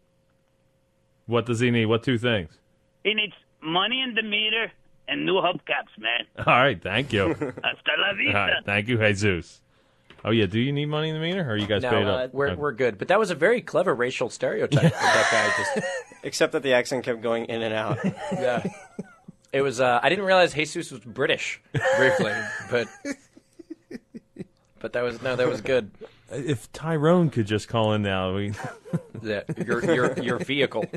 What does he need? What two things? He needs money in the meter and new hubcaps, man. All right. Thank you. Hasta la All vista. right. Thank you, Jesus. Oh, yeah. Do you need money in the meter, or are you guys No, paid uh, up? we're Okay. we're good. But that was a very clever racial stereotype that that guy just. Except that the accent kept going in and out. Yeah. It was. Uh, I didn't realize Jesus was British briefly, but but that was no, that was good. If Tyrone could just call in now, we. Yeah, your your your vehicle.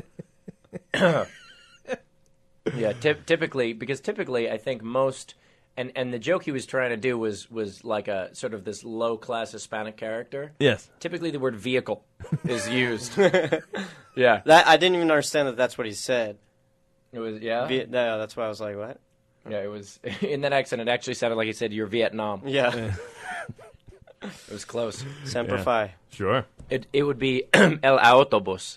Yeah, typ typically because typically I think most and and the joke he was trying to do was was like a sort of this low class Hispanic character. Yes. Typically the word vehicle is used. Yeah. That I didn't even understand that that's what he said. It was yeah. Viet- no, that's why I was like, what? Yeah, it was in that accent. It actually sounded like he said, "You're Vietnam." Yeah. It was close. Semper Yeah. Fi. Sure. It it would be El Autobus.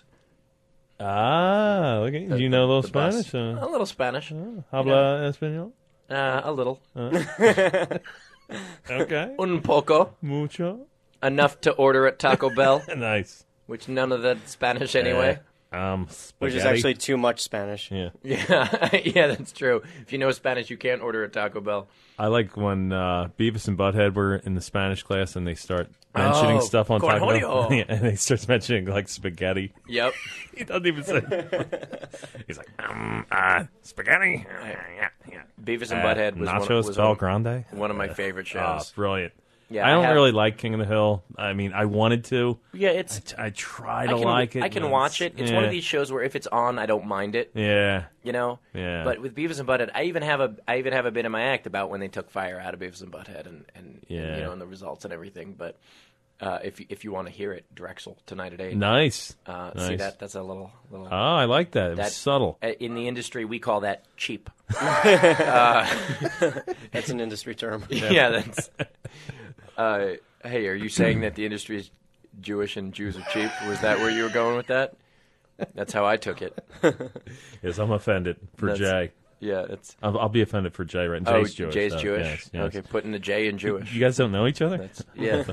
Ah, look at you. The- You know a little the bus. Spanish? Uh, A little Spanish. habla español? Uh, a little. Uh, okay. Un poco. Mucho. Enough to order at Taco Bell. Nice. Which none of that's Spanish anyway. Uh, um, Which is spaghetti. actually too much Spanish. Yeah. Yeah, yeah, that's true. If you know Spanish, you can't order at Taco Bell. I like when uh, Beavis and Butthead were in the Spanish class and they start mentioning Oh, stuff on Taco Bell. cornholio. Yeah, and they start mentioning like spaghetti. Yep. He doesn't even say. He's like, um, uh, spaghetti. Uh, yeah, yeah. Beavis and Uh, Butthead was Nachos one, was Bel one, Grande. one of my favorite Oh, shows. brilliant. Yeah, I don't I have- really like King of the Hill. I mean, I wanted to. Yeah, it's. I, I try I to can, like it. I can but watch it. It's one yeah. of these shows where if it's on, I don't mind it. Yeah. You know. Yeah. But with Beavis and Butthead, I even have a I even have a bit in my act about when they took fire out of Beavis and Butthead and, and, and Yeah. you know and the results and everything. But uh, if you- if you want to hear it, Drexel tonight at eight. Nice. Uh, Nice. See that? That's a little little. Oh, I like that. It was subtle. uh, In the industry, we call that cheap. uh, That's an industry term. Yeah, that's. Uh, hey, are you saying that the industry is Jewish and Jews are cheap? Was that where you were going with that? That's how I took it. Yes, I'm offended for That's- Jay. Yeah, it's. I'll, I'll be offended for Jay. Right? Oh, Jay's Jewish. Jay's so, Jewish. yes, yes. Okay, putting the J in Jewish. You guys don't know each other? That's, yeah.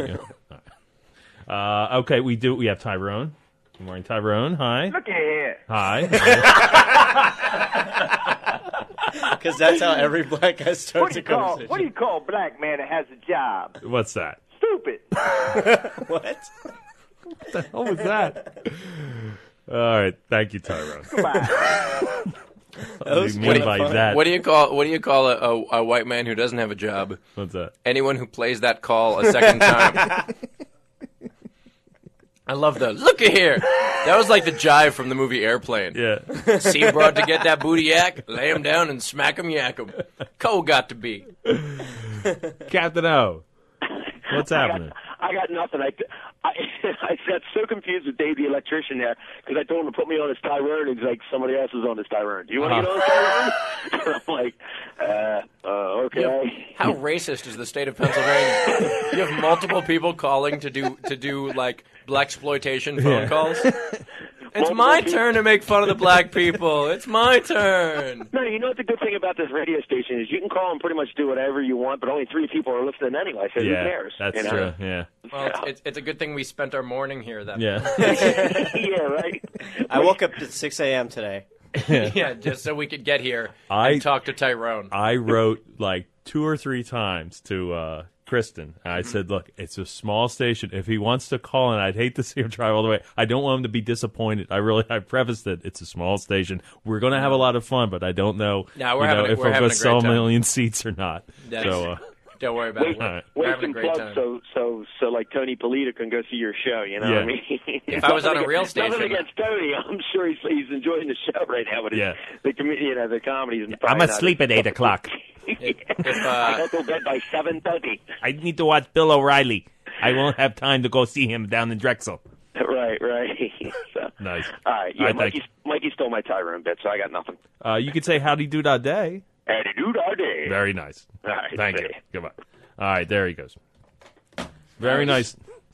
uh, okay, we do. We have Tyrone. Good morning, Tyrone. Hi. Look at here. Hi. Because that's how every black guy starts what do a you call, conversation. What do you call a black man that has a job? What's that? Stupid. What? What the hell was that? All right. Thank you, Tyrone. Goodbye. What do you mean by that? What do you call what do you call a, a, a white man who doesn't have a job? What's that? Anyone who plays that call a second time. I love the look at here. That was like the jive from the movie Airplane. Yeah. See broad to get that booty yak, lay him down and smack him yak him. Cole got to be. Captain O, what's I happening? got, I got nothing. I, I, I got so confused with Dave the electrician there because I told him to put me on his Tyrone. He's like, somebody else is on his Tyrone. Do you want to Uh-huh. get on his Tyrone? I'm like, uh, uh, okay. Yeah. How racist is the state of Pennsylvania? You have multiple people calling to do to do like blaxploitation phone Yeah. calls. It's my turn to make fun of the black people. It's my turn. No, you know what the good thing about this radio station is? You can call and pretty much do whatever you want, but only three people are listening anyway, so Yeah, who cares? that's you know? true. Yeah. Well, it's, it's, it's a good thing we spent our morning here. Then. Yeah. Yeah, right. I woke up at six a.m. today. Yeah, just so we could get here I- and talk to Tyrone. I wrote like two or three times to uh, Kristen. I said, look, it's a small station. If he wants to call in, I'd hate to see him drive all the way. I don't want him to be disappointed. I really, I prefaced it. It's a small station. We're going to have a lot of fun, but I don't know, No, we're you know having a- if we're we're having going a to sell a great time. million seats or not. That's- So, uh, Don't worry about Wait, it. all right. We're wait having a some great plugs time. so so so like Tony Polita can go see your show. You know Yeah. what I mean? If I was on a real Nothing station- against Tony, I'm sure he's he's enjoying the show right now. But Yeah. the com- you know the comedies. I'm asleep at eight o'clock. If, if, I uh, go to bed by seven thirty. I need to watch Bill O'Reilly. I won't have time to go see him down in Drexel. Right, right. So, Nice. all right, yeah. All right, thank Mikey, Mikey stole my Tyrone bit, so I got nothing. Uh, you could say howdy do da day. Howdy do da day. Very nice. All right, Thank see. you. Goodbye. All right, there he goes. Very nice.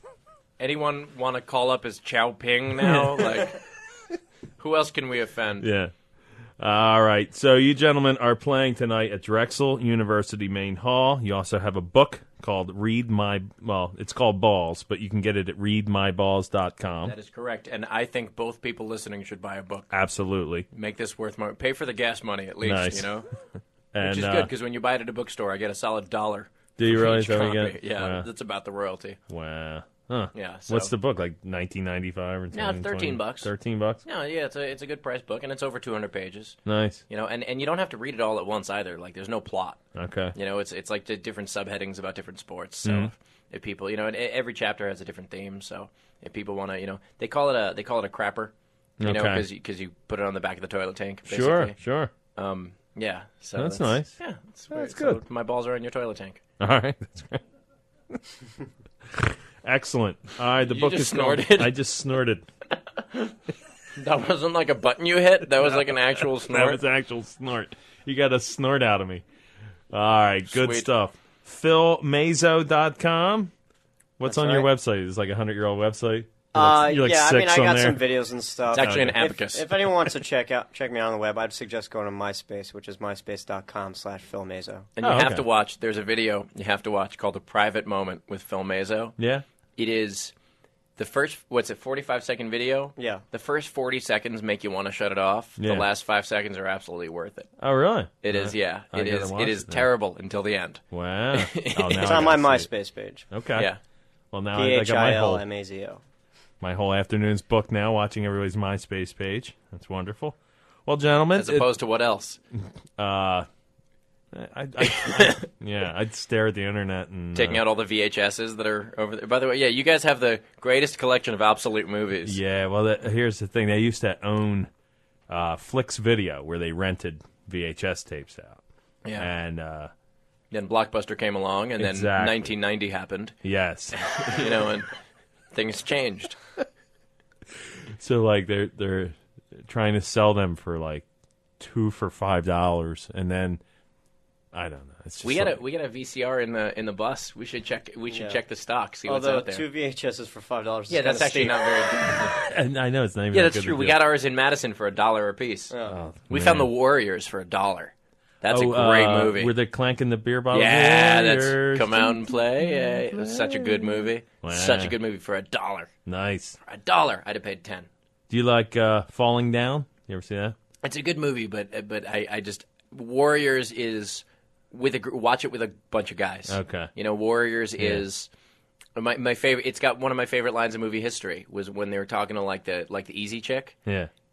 anyone want to call up as Chow Ping now? Like, who else can we offend? Yeah. All right. So you gentlemen are playing tonight at Drexel University Main Hall. You also have a book called Read My, well, it's called Balls, but you can get it at read my balls dot com. That is correct, and I think both people listening should buy a book. Absolutely. Make this worth more. Pay for the gas money at least, Nice. you know? And, Which is uh, good, because when you buy it at a bookstore, I get a solid dollar. Do you for really? each Is that what you copy. get? Yeah, Wow. that's about the royalty. Wow. Huh. Yeah, so- What's the book, like nineteen ninety-five or No, it's thirteen bucks. thirteen bucks? No, yeah, it's a it's a good price book, and it's over two hundred pages. Nice. You know, and, and you don't have to read it all at once either. Like, there's no plot. Okay. You know, it's it's like the different subheadings about different sports. So Mhm. if, if people, you know, and e- every chapter has a different theme. So if people want to, you know, they call it a they call it a crapper. You know, Okay. because because you put it on the back of the toilet tank. Basically. Sure, sure. Um, yeah. So That's nice. Yeah, it's That's so good. my balls are in your toilet tank. All right. That's great. Excellent. All right, the You book just is called- snorted? I just snorted. That wasn't like a button you hit. That was like an actual snort. That was an actual snort. You got a snort out of me. All right, good Sweet. stuff. phil mazo dot com. What's That's on your right. website? It's like a hundred-year-old website? You're Uh, like, you're like yeah, I mean, six I on got there? some videos and stuff. It's actually an If- abacus. If, anyone wants to check out check me out on the web, I'd suggest going to MySpace, which is myspace.com slash Phil Mazo. And you Oh, have okay. to watch. There's a video you have to watch called "A Private Moment" with Phil Mazo. Yeah? It is the first. What's it? forty-five second video. Yeah. The first forty seconds make you want to shut it off. Yeah. The last five seconds are absolutely worth it. Oh, really? It is. Yeah. I It gotta is. watch It is it then. terrible until the end. Wow. Oh, now It's I on my gotta see it. MySpace page. Okay. Yeah. Well, now P I, I H got I my L whole, M A Z O. my whole afternoon's booked now, watching everybody's MySpace page. That's wonderful. Well, gentlemen, As opposed to what else? it, uh, I, I, yeah, I'd stare at the internet and Taking uh, out all the V H Ses that are over there. By the way, yeah, you guys have the greatest collection of obsolete movies. Yeah, well, that, here's the thing: they used to own uh, Flix Video, where they rented V H S tapes out. Yeah. And uh, Then Blockbuster came along, and then Exactly. nineteen ninety happened. yes, You know, and things changed. so like they're they're trying to sell them for like two for five dollars, and then I don't know. It's just We got like, a we got a V C R in the in the bus. We should check. We should Yeah. check the stock. See what's Although out there. two V H Ses for five dollars. yeah, that's actually not very good. and I know it's not even. Yeah, that that's good true. a We deal. got ours in Madison for a dollar a piece. Oh, we man. found the Warriors for a dollar. That's Oh, a great uh, movie. Were they clanking the beer bottle? yeah, Warriors. that's come out and play. Yeah, it was such a good movie. Wow. Such a good movie for a dollar. Nice. For a dollar, I'd have paid ten. Do you like uh, Falling Down? You ever see that? It's a good movie, but but I, I just Warriors is with a gr- watch it with a bunch of guys. Okay. You know, Warriors is my my favorite. It's got one of my favorite lines in movie history was when they were talking to like the like the Easy chick. Yeah.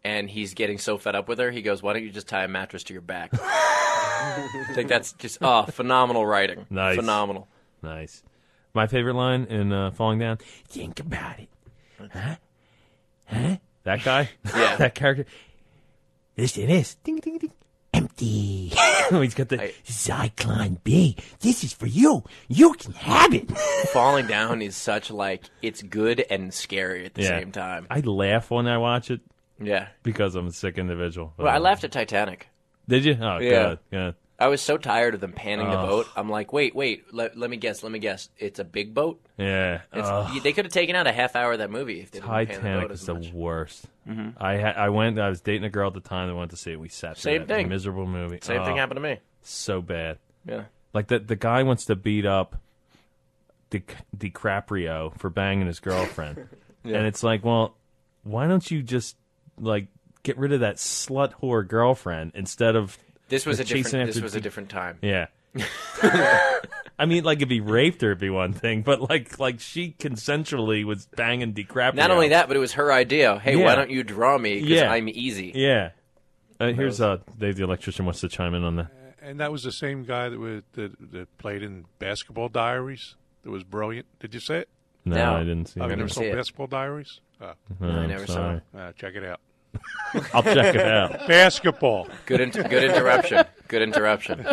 and he's getting so fed up with her, he goes, "Why don't you just tie a mattress to your back?" I think that's just oh, phenomenal writing. Nice. Phenomenal. Nice. My favorite line in uh, Falling Down. Think about it, huh? Huh? That guy. Yeah. That character. Listen to this. Ding ding ding. Empty. He's got the I- Zyklon B. This is for you. You can have it. Falling Down is such like it's good and scary at the Yeah. same time. I laugh when I watch it Yeah. because I'm a sick individual. Well, I laughed at Titanic. Did you? Oh, Yeah. good. Good. I was so tired of them panning the Ugh. boat. I'm like, wait, wait, let, let me guess, let me guess. It's a big boat? Yeah. It's, Ugh. they could have taken out a half hour of that movie if they didn't pan the Titanic boat is as the much. worst. Mhm. I ha- I went. I was dating a girl at the time that went to see it. We sat through Same that thing. miserable movie. Same Oh, thing happened to me. So bad. Yeah. Like the the guy wants to beat up Di- DiCaprio for banging his girlfriend, Yeah. and it's like, well, why don't you just like get rid of that slut whore girlfriend instead of This was uh, a different. chasing This after was a Di- different time. Yeah. I mean, like if he raped her, it'd be one thing, but like like she consensually was banging DiCaprio. Not only that, but it was her idea. Hey, Yeah. why don't you draw me? Because Yeah. I'm easy. Yeah. Uh, here's uh, Dave the electrician wants to chime in on that. And that was the same guy that was that, that played in Basketball Diaries. That was brilliant. Did you see it? No, No. I didn't see Oh, it. you I never never saw see it. Basketball Diaries? Oh. No, I never saw sorry. Uh, check it out. I'll check it out. Basketball. Good, inter- good interruption. Good interruption.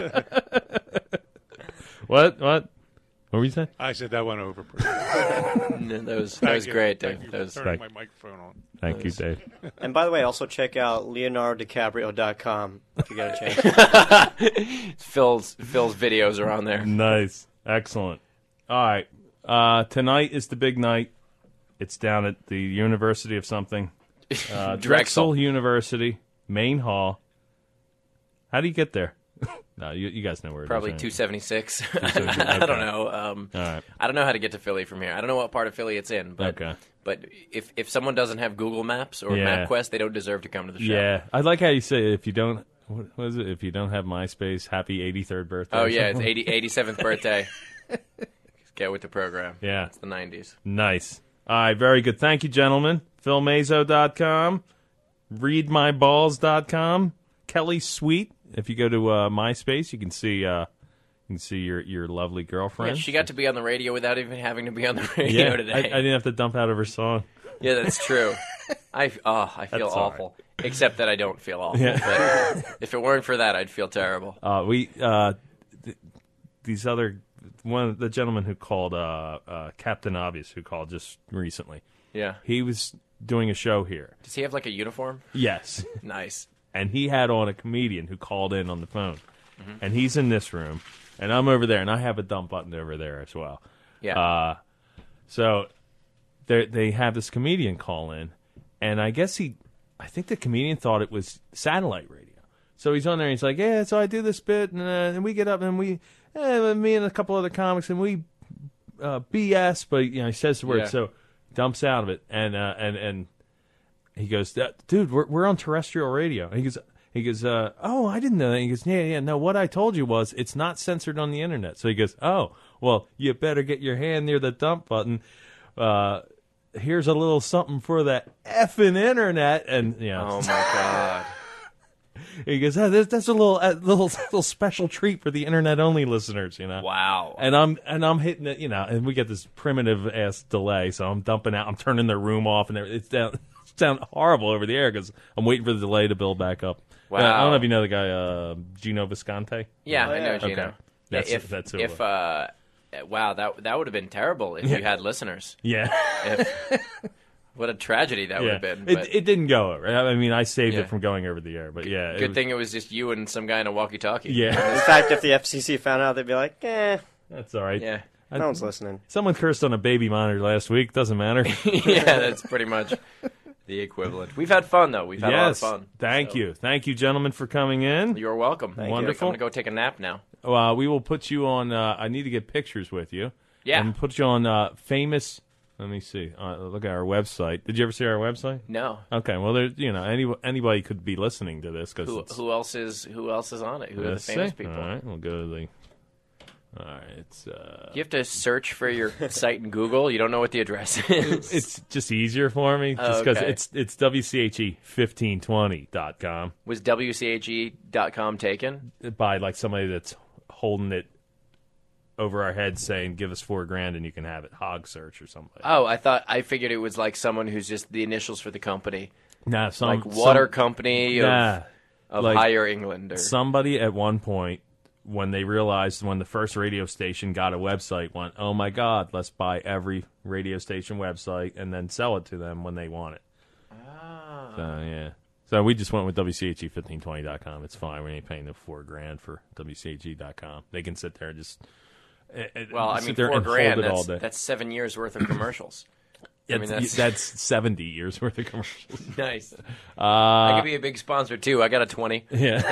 What? What? What were you saying? I said that went over. pretty No, that was- that Thank was you. great, Thank Dave. you That for was- turning Thank- my microphone on. Thank you, Dave. And by the way, also check out Leonardo DiCaprio dot com if you get a chance. Phil's Phil's videos are on there. Nice. Excellent. All right. Uh, tonight is the big night. It's down at the University of something. Uh, Drexel. Drexel. University, main hall. How do you get there? No, you, you guys know where it Probably is. two seventy-six. Okay. I don't know. Um, All right. I don't know how to get to Philly from here. I don't know what part of Philly it's in. But, Okay. But if if someone doesn't have Google Maps or Yeah. MapQuest, they don't deserve to come to the show. Yeah. I like how you say if you don't, what what is it? If you don't have MySpace, happy eighty-third birthday. Oh or yeah, it's something. eighty, eighty-seventh birthday. Get with the program. Yeah. It's the nineties. Nice. All right, very good. Thank you, gentlemen. Phil Mazo dot com, read my balls dot com, Kelly Sweet. If you go to uh, MySpace, you can see uh, you can see your, your lovely Yeah, girlfriend. she got to be on the radio without even having to be on the radio Yeah, today. I, I didn't have to dump out of her song. Yeah, that's true. I oh, I feel That's all awful. Except that I don't feel awful. Yeah. But if it weren't for that, I'd feel terrible. Uh, we uh, th- these other one of the gentleman who called uh, uh, Captain Obvious, who called just recently. Yeah. He was doing a show here. Does he have like a uniform? Yes. Nice. And he had on a comedian who called in on the phone. Mhm. And he's in this room, and I'm over there, and I have a dump button over there as well. Yeah. Uh, so they they have this comedian call in, and I guess he, I think the comedian thought it was satellite radio. So he's on there, and he's like, yeah, so I do this bit, and, uh, and we get up, and we, eh, me and a couple other comics, and we uh, B S, but you know, he says the word, Yeah. so dumps out of it, and uh, and and he goes, dude, we're we're on terrestrial radio. And he goes, he goes, uh, oh, I didn't know that. He goes, yeah, yeah, no, what I told you was it's not censored on the internet. So he goes, oh, well, you better get your hand near the dump button. Uh, here's a little something for the effing internet, and you know, Oh my god. he goes, oh, that's, that's a little, a little, little special treat for the internet only listeners, you know. Wow. And I'm and I'm hitting it, you know, and we get this primitive ass delay, so I'm dumping out, I'm turning the room off, and it's down, it's down horrible over the air because I'm waiting for the delay to build back up. Wow. Uh, I don't know if you know the guy, uh, Gino Visconti. Yeah, I know Gino. Okay. That's, if that's who. if uh, wow, that that would have been terrible if you Yeah. had listeners. Yeah. If, what a tragedy that would yeah. have been. It, But it didn't go over. I mean, I saved Yeah. it from going over the air, but yeah. it good was- thing it was just you and some guy in a walkie-talkie. Yeah. In fact, if the F C C found out, they'd be like, eh. That's all right. Yeah. No one's listening. Someone cursed on a baby monitor last week. Doesn't matter. Yeah, that's pretty much the equivalent. We've had fun though. We've had yes. a lot of fun. Thank you. Thank you, gentlemen, for coming in. You're welcome. Wonderful. I'm gonna go take a nap now. Uh, we will put you on. Uh, I need to get pictures with you. Yeah. And put you on uh, famous. Let me see. Uh, look at our website. Did you ever see our website? No. Okay. Well, there's you know any anybody could be listening to this because Who, who else is who else is on it? Who are the famous people? All right. We'll go to the All right, it's uh, You have to search for your site in Google. You don't know what the address is. it's just easier for me, Oh, just because okay. it's it's W C H E fifteen twenty dot com. Was W C H E dot com taken? By like somebody that's holding it over our heads saying, give us four grand and you can have it. Hog search or something. Oh, I thought I figured it was like someone who's just the initials for the company. Nah, some, like water some- company Nah, of, of like Higher England. Or, somebody at one point, when they realized when the first radio station got a website, went, oh my God, let's buy every radio station website and then sell it to them when they want it. Ah. So, yeah. So we just went with W C H E fifteen twenty dot com. It's fine. We ain't paying the four grand for W C H E dot com. They can sit there and just uh, well, I sit mean, there four and hold grand, it all that's, day. that's seven years worth of commercials. I mean, That's, that's, that's seventy years worth of commercials. nice. Uh, I could be a big sponsor, too. I got a twenty. Yeah.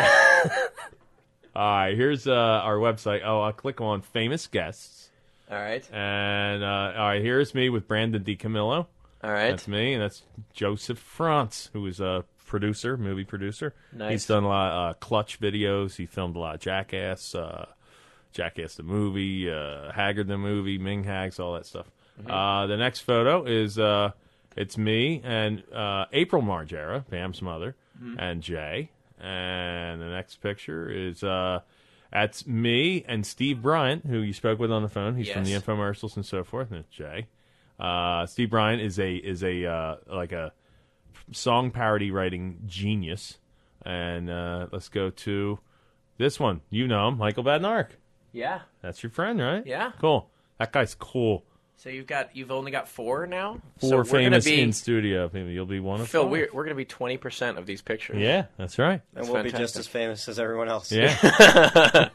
All right, here's uh, our website. Oh, I'll click on famous guests. All right. And, uh, all right, here's me with Brandon DiCamillo. All right. That's me, and that's Joseph France, who is a producer, movie producer. Nice. He's done a lot of uh, Clutch videos. He filmed a lot of Jackass, uh, Jackass the movie, uh, Haggard the movie, Ming Hags, all that stuff. Mm-hmm. Uh, the next photo is uh, it's me and uh, April Margera, Pam's mother, Mhm. and Jay. And the next picture is uh, that's me and Steve Bryant, who you spoke with on the phone. He's from the Yes. infomercials and so forth. And it's Jay. Uh, Steve Bryant is a is a uh, like a song parody writing genius. And uh, let's go to this one. You know him, Michael Badnark. Yeah. That's your friend, right? Yeah. Cool. That guy's cool. So you've got you've only got four now. Four so we're gonna famous be, in studio. Maybe you'll be one of Phil, five. we're we're gonna be twenty percent of these pictures. Yeah, that's right. And That's we'll be just fantastic. as famous as everyone else. Yeah.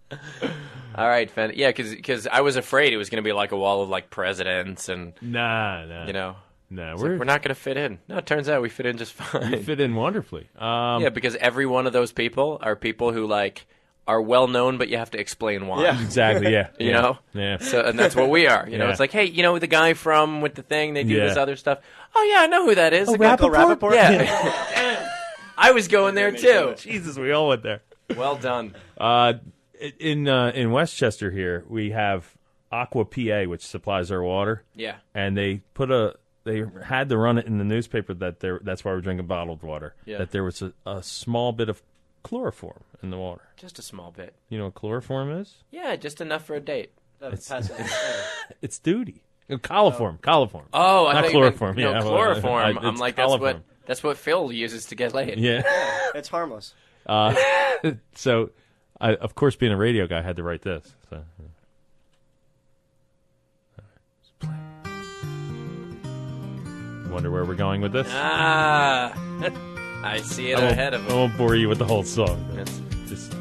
All right, Fen. Yeah, because I was afraid it was going to be like a wall of like presidents and nah, nah. you know, No, It's we're like, we're not going to fit in. No, it turns out we fit in just fine. we fit in wonderfully. Um, yeah, because every one of those people are people who like are well known, but you have to explain why. Yeah. Exactly, yeah. you Yeah. know. Yeah. So and that's what we are. You know, Yeah. it's like, hey, you know, the guy from with the thing, they do Yeah. this other stuff. Oh yeah, I know who that is. Oh, The guy- Rappaport? Rappaport? Yeah. I was going there too. Jesus, we all went there. Well done. Uh, in uh, in Westchester here, we have Aqua P A, which supplies our water. Yeah. And they put a they had to run it in the newspaper that there that's why we're drinking bottled water. Yeah. That there was a, a small bit of chloroform in the water. Just a small bit. You know what chloroform is? Yeah, just enough for a date. It's, it's duty. No, coliform. Coliform. Oh, I not thought you chloroform. meant- no, yeah, chloroform. I- I'm it's like, that's what coliform. that's what Phil uses to get laid. Yeah. It's harmless. Uh, so, I, of course, being a radio guy, I had to write this. So. Wonder where we're going with this? Ah, I see it I won't- ahead of I him. won't bore you with the whole song. but Yes. Just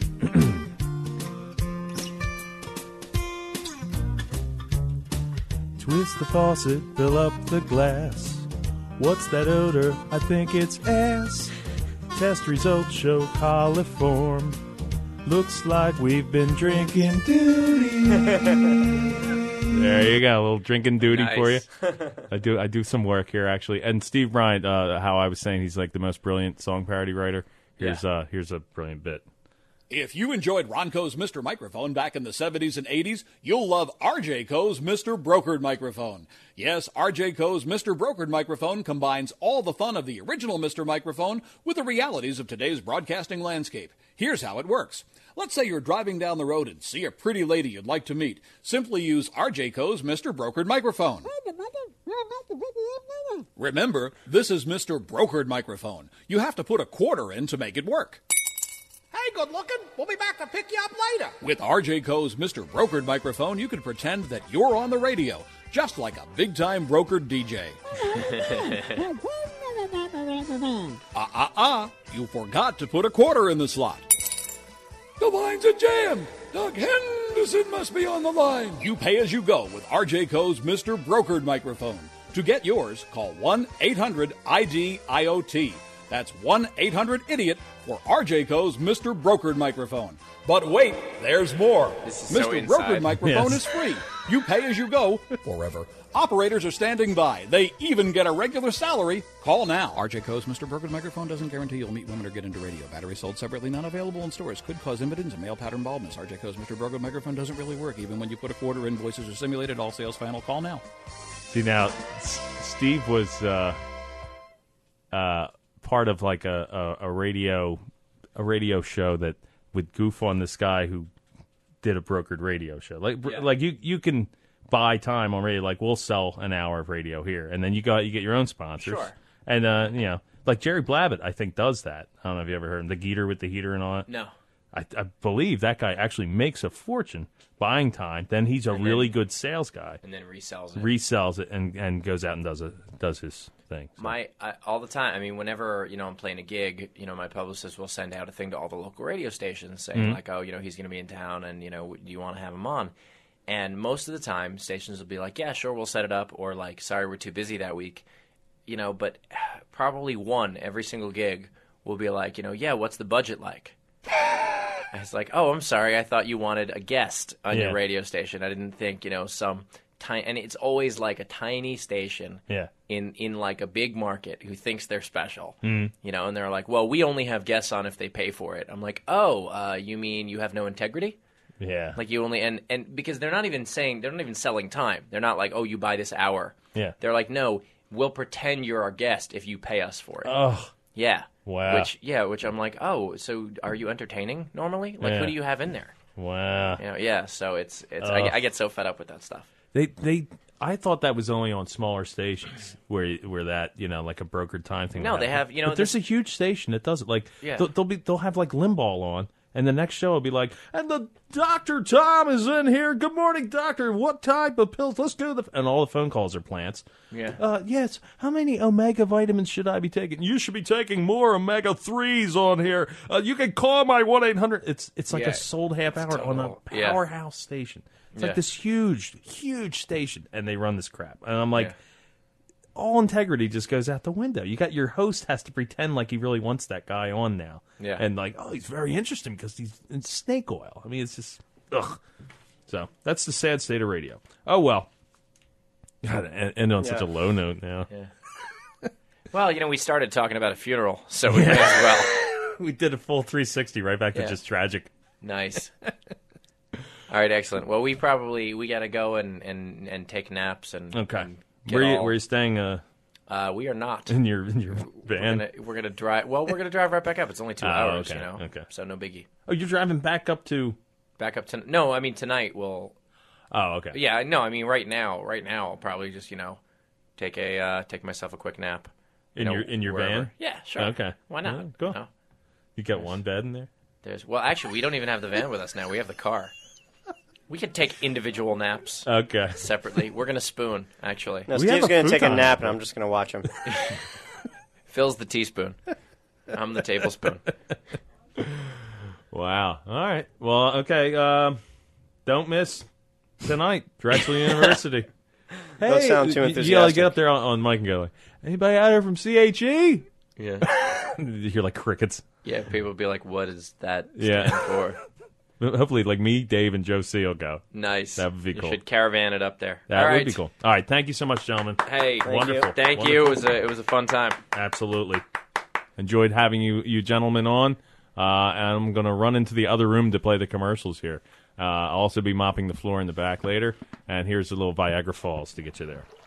twist the faucet, fill up the glass. What's that odor? I think it's ass. Test results show coliform. Looks like we've been drinking duty. There you go, a little drinking duty for you. Nice. I do I do some work here actually. And Steve Bryant, uh, how I was saying he's like the most brilliant song parody writer. Here's uh here's a brilliant bit. If you enjoyed Ronco's Mister Microphone back in the seventies and eighties, you'll love R J Co's Mister Brokered Microphone. Yes, R J Co's Mister Brokered Microphone combines all the fun of the original Mister Microphone with the realities of today's broadcasting landscape. Here's how it works. Let's say you're driving down the road and see a pretty lady you'd like to meet. Simply use R J Co's Mister Brokered Microphone. Remember, this is Mister Brokered Microphone. You have to put a quarter in to make it work. Hey, good looking. We'll be back to pick you up later. With R J Co's Mister Brokered Microphone, you can pretend that you're on the radio, just like a big-time brokered D J. Ah-ah-ah, you forgot to put a quarter in the slot. The lines are jammed. Doug Henderson must be on the line. You pay as you go with R J Co's Mister Brokered Microphone. To get yours, call one eight hundred I D I O T. That's one eight hundred idiot for R J Co's Mister Brokered Microphone. But wait, there's more. This is Mister so inside. Brokered Microphone Yes. is free. You pay as you go forever. Operators are standing by. They even get a regular salary. Call now. R J Co's Mister Brokered Microphone doesn't guarantee you'll meet women or get into radio. Battery sold separately, not available in stores. Could cause impotence and male pattern baldness. R J Co's Mister Brokered Microphone doesn't really work. Even when you put a quarter in, voices are simulated. All sales final. Call now. See, now, S- Steve was uh, uh, part of like a, a, a radio a radio show that would goof on this guy who did a brokered radio show. Like, Yeah. like you you can buy time on radio. Like, we'll sell an hour of radio here, and then you got you get your own sponsors. Sure. And uh, you know, like Jerry Blabbett, I think does that. I don't know if you ever heard him. The Geeter with the heater and all that. No. I, I believe that guy actually makes a fortune buying time. Then he's a And really then- good sales guy. And then resells it. Resells it and, and goes out and does a does his thing. So. My I, all the time. I mean, whenever you know I'm playing a gig, you know, my publicist will send out a thing to all the local radio stations saying Mhm. like, oh, you know, he's going to be in town, and you know, do you want to have him on? And most of the time, stations will be like, yeah, sure, we'll set it up, or like, sorry, we're too busy that week, you know. But probably one every single gig will be like, you know, yeah, what's the budget like? And it's like, oh, I'm sorry, I thought you wanted a guest on Yeah. your radio station. I didn't think, you know, some tiny, and it's always like a tiny station Yeah. in, in like a big market who thinks they're special, Mhm. you know, and they're like, well, we only have guests on if they pay for it. I'm like, oh, uh, you mean you have no integrity? Yeah. Like you only, and, and because they're not even saying, they're not even selling time. They're not like, oh, you buy this hour. Yeah. They're like, no, we'll pretend you're our guest if you pay us for it. Oh. Yeah. Wow. Which, yeah, which I'm like, oh, so are you entertaining normally? Like, Yeah. who do you have in there? Wow. You know, yeah, so it's, it's Ugh. I, I get so fed up with that stuff. They they I thought that was only on smaller stations where where that, you know, like a brokered time thing. No, would they happen. have, you know, But there's a huge station that does it. Like Yeah. they'll, they'll be they'll have like Limbaugh on, and the next show will be like, and the Doctor Tom is in here. Good morning, Doctor. What type of pills? Let's do the and all the phone calls are plants. Yeah. Uh, yes. How many omega vitamins should I be taking? You should be taking more omega threes on here. Uh, you can call my one eight hundred. It's it's like Yeah. a sold half It's hour on a total- yeah. powerhouse station. It's Yeah. like this huge, huge station, and they run this crap. And I'm like, Yeah. all integrity just goes out the window. You got your host has to pretend like he really wants that guy on now. Yeah. And like, oh, he's very interesting because he's in snake oil. I mean, it's just, ugh. So that's the sad state of radio. Oh, well. God, and, and on such a Yeah. low note now. Yeah. Well, you know, we started talking about a funeral, so we may as well. We did a full three sixty right back to Yeah. just tragic. Nice. All right, excellent. Well, we probably we got to go and, and, and take naps and Okay. and get Where you, all- where you staying uh, Uh, we are not. in your in your We're van? gonna, we're gonna drive. Well, we're gonna drive right back up. It's only two Oh, hours, okay, you know. okay. So no biggie. Oh, you're driving back up to... Back up to no. I mean tonight we'll. Oh, okay. Yeah, no. I mean right now. Right now I'll probably just you know take a uh, take myself a quick nap. you In know, your in your wherever. van? Yeah, sure. Okay. Why not? Yeah, cool. No. You got one bed in there? There's well, actually, we don't even have the van with us now. We have the car. We could take individual naps. Okay. Separately, we're gonna spoon. Actually, No, Steve's going to take a nap, and I'm just going to watch him. Phil's the teaspoon. I'm the tablespoon. Wow. All right. Well, okay. Um, don't miss tonight, Drexel University. Don't sound too y- enthusiastic. Yeah, like, get up there on, on mic and go like, anybody out here from C H E? Yeah. You hear like crickets. Yeah, people would be like, "What is that stand Yeah. for?" Hopefully, like me, Dave, and Joe C will go. Nice. That would be you cool. should caravan it up there. That All would right. be cool. All right. Thank you so much, gentlemen. Hey, wonderful. Thank Wonderful. you. It was a it was a fun time. Absolutely. Enjoyed having you, you gentlemen on. Uh, and I'm going to run into the other room to play the commercials here. Uh, I'll also be mopping the floor in the back later. And here's a little Viagra Falls to get you there.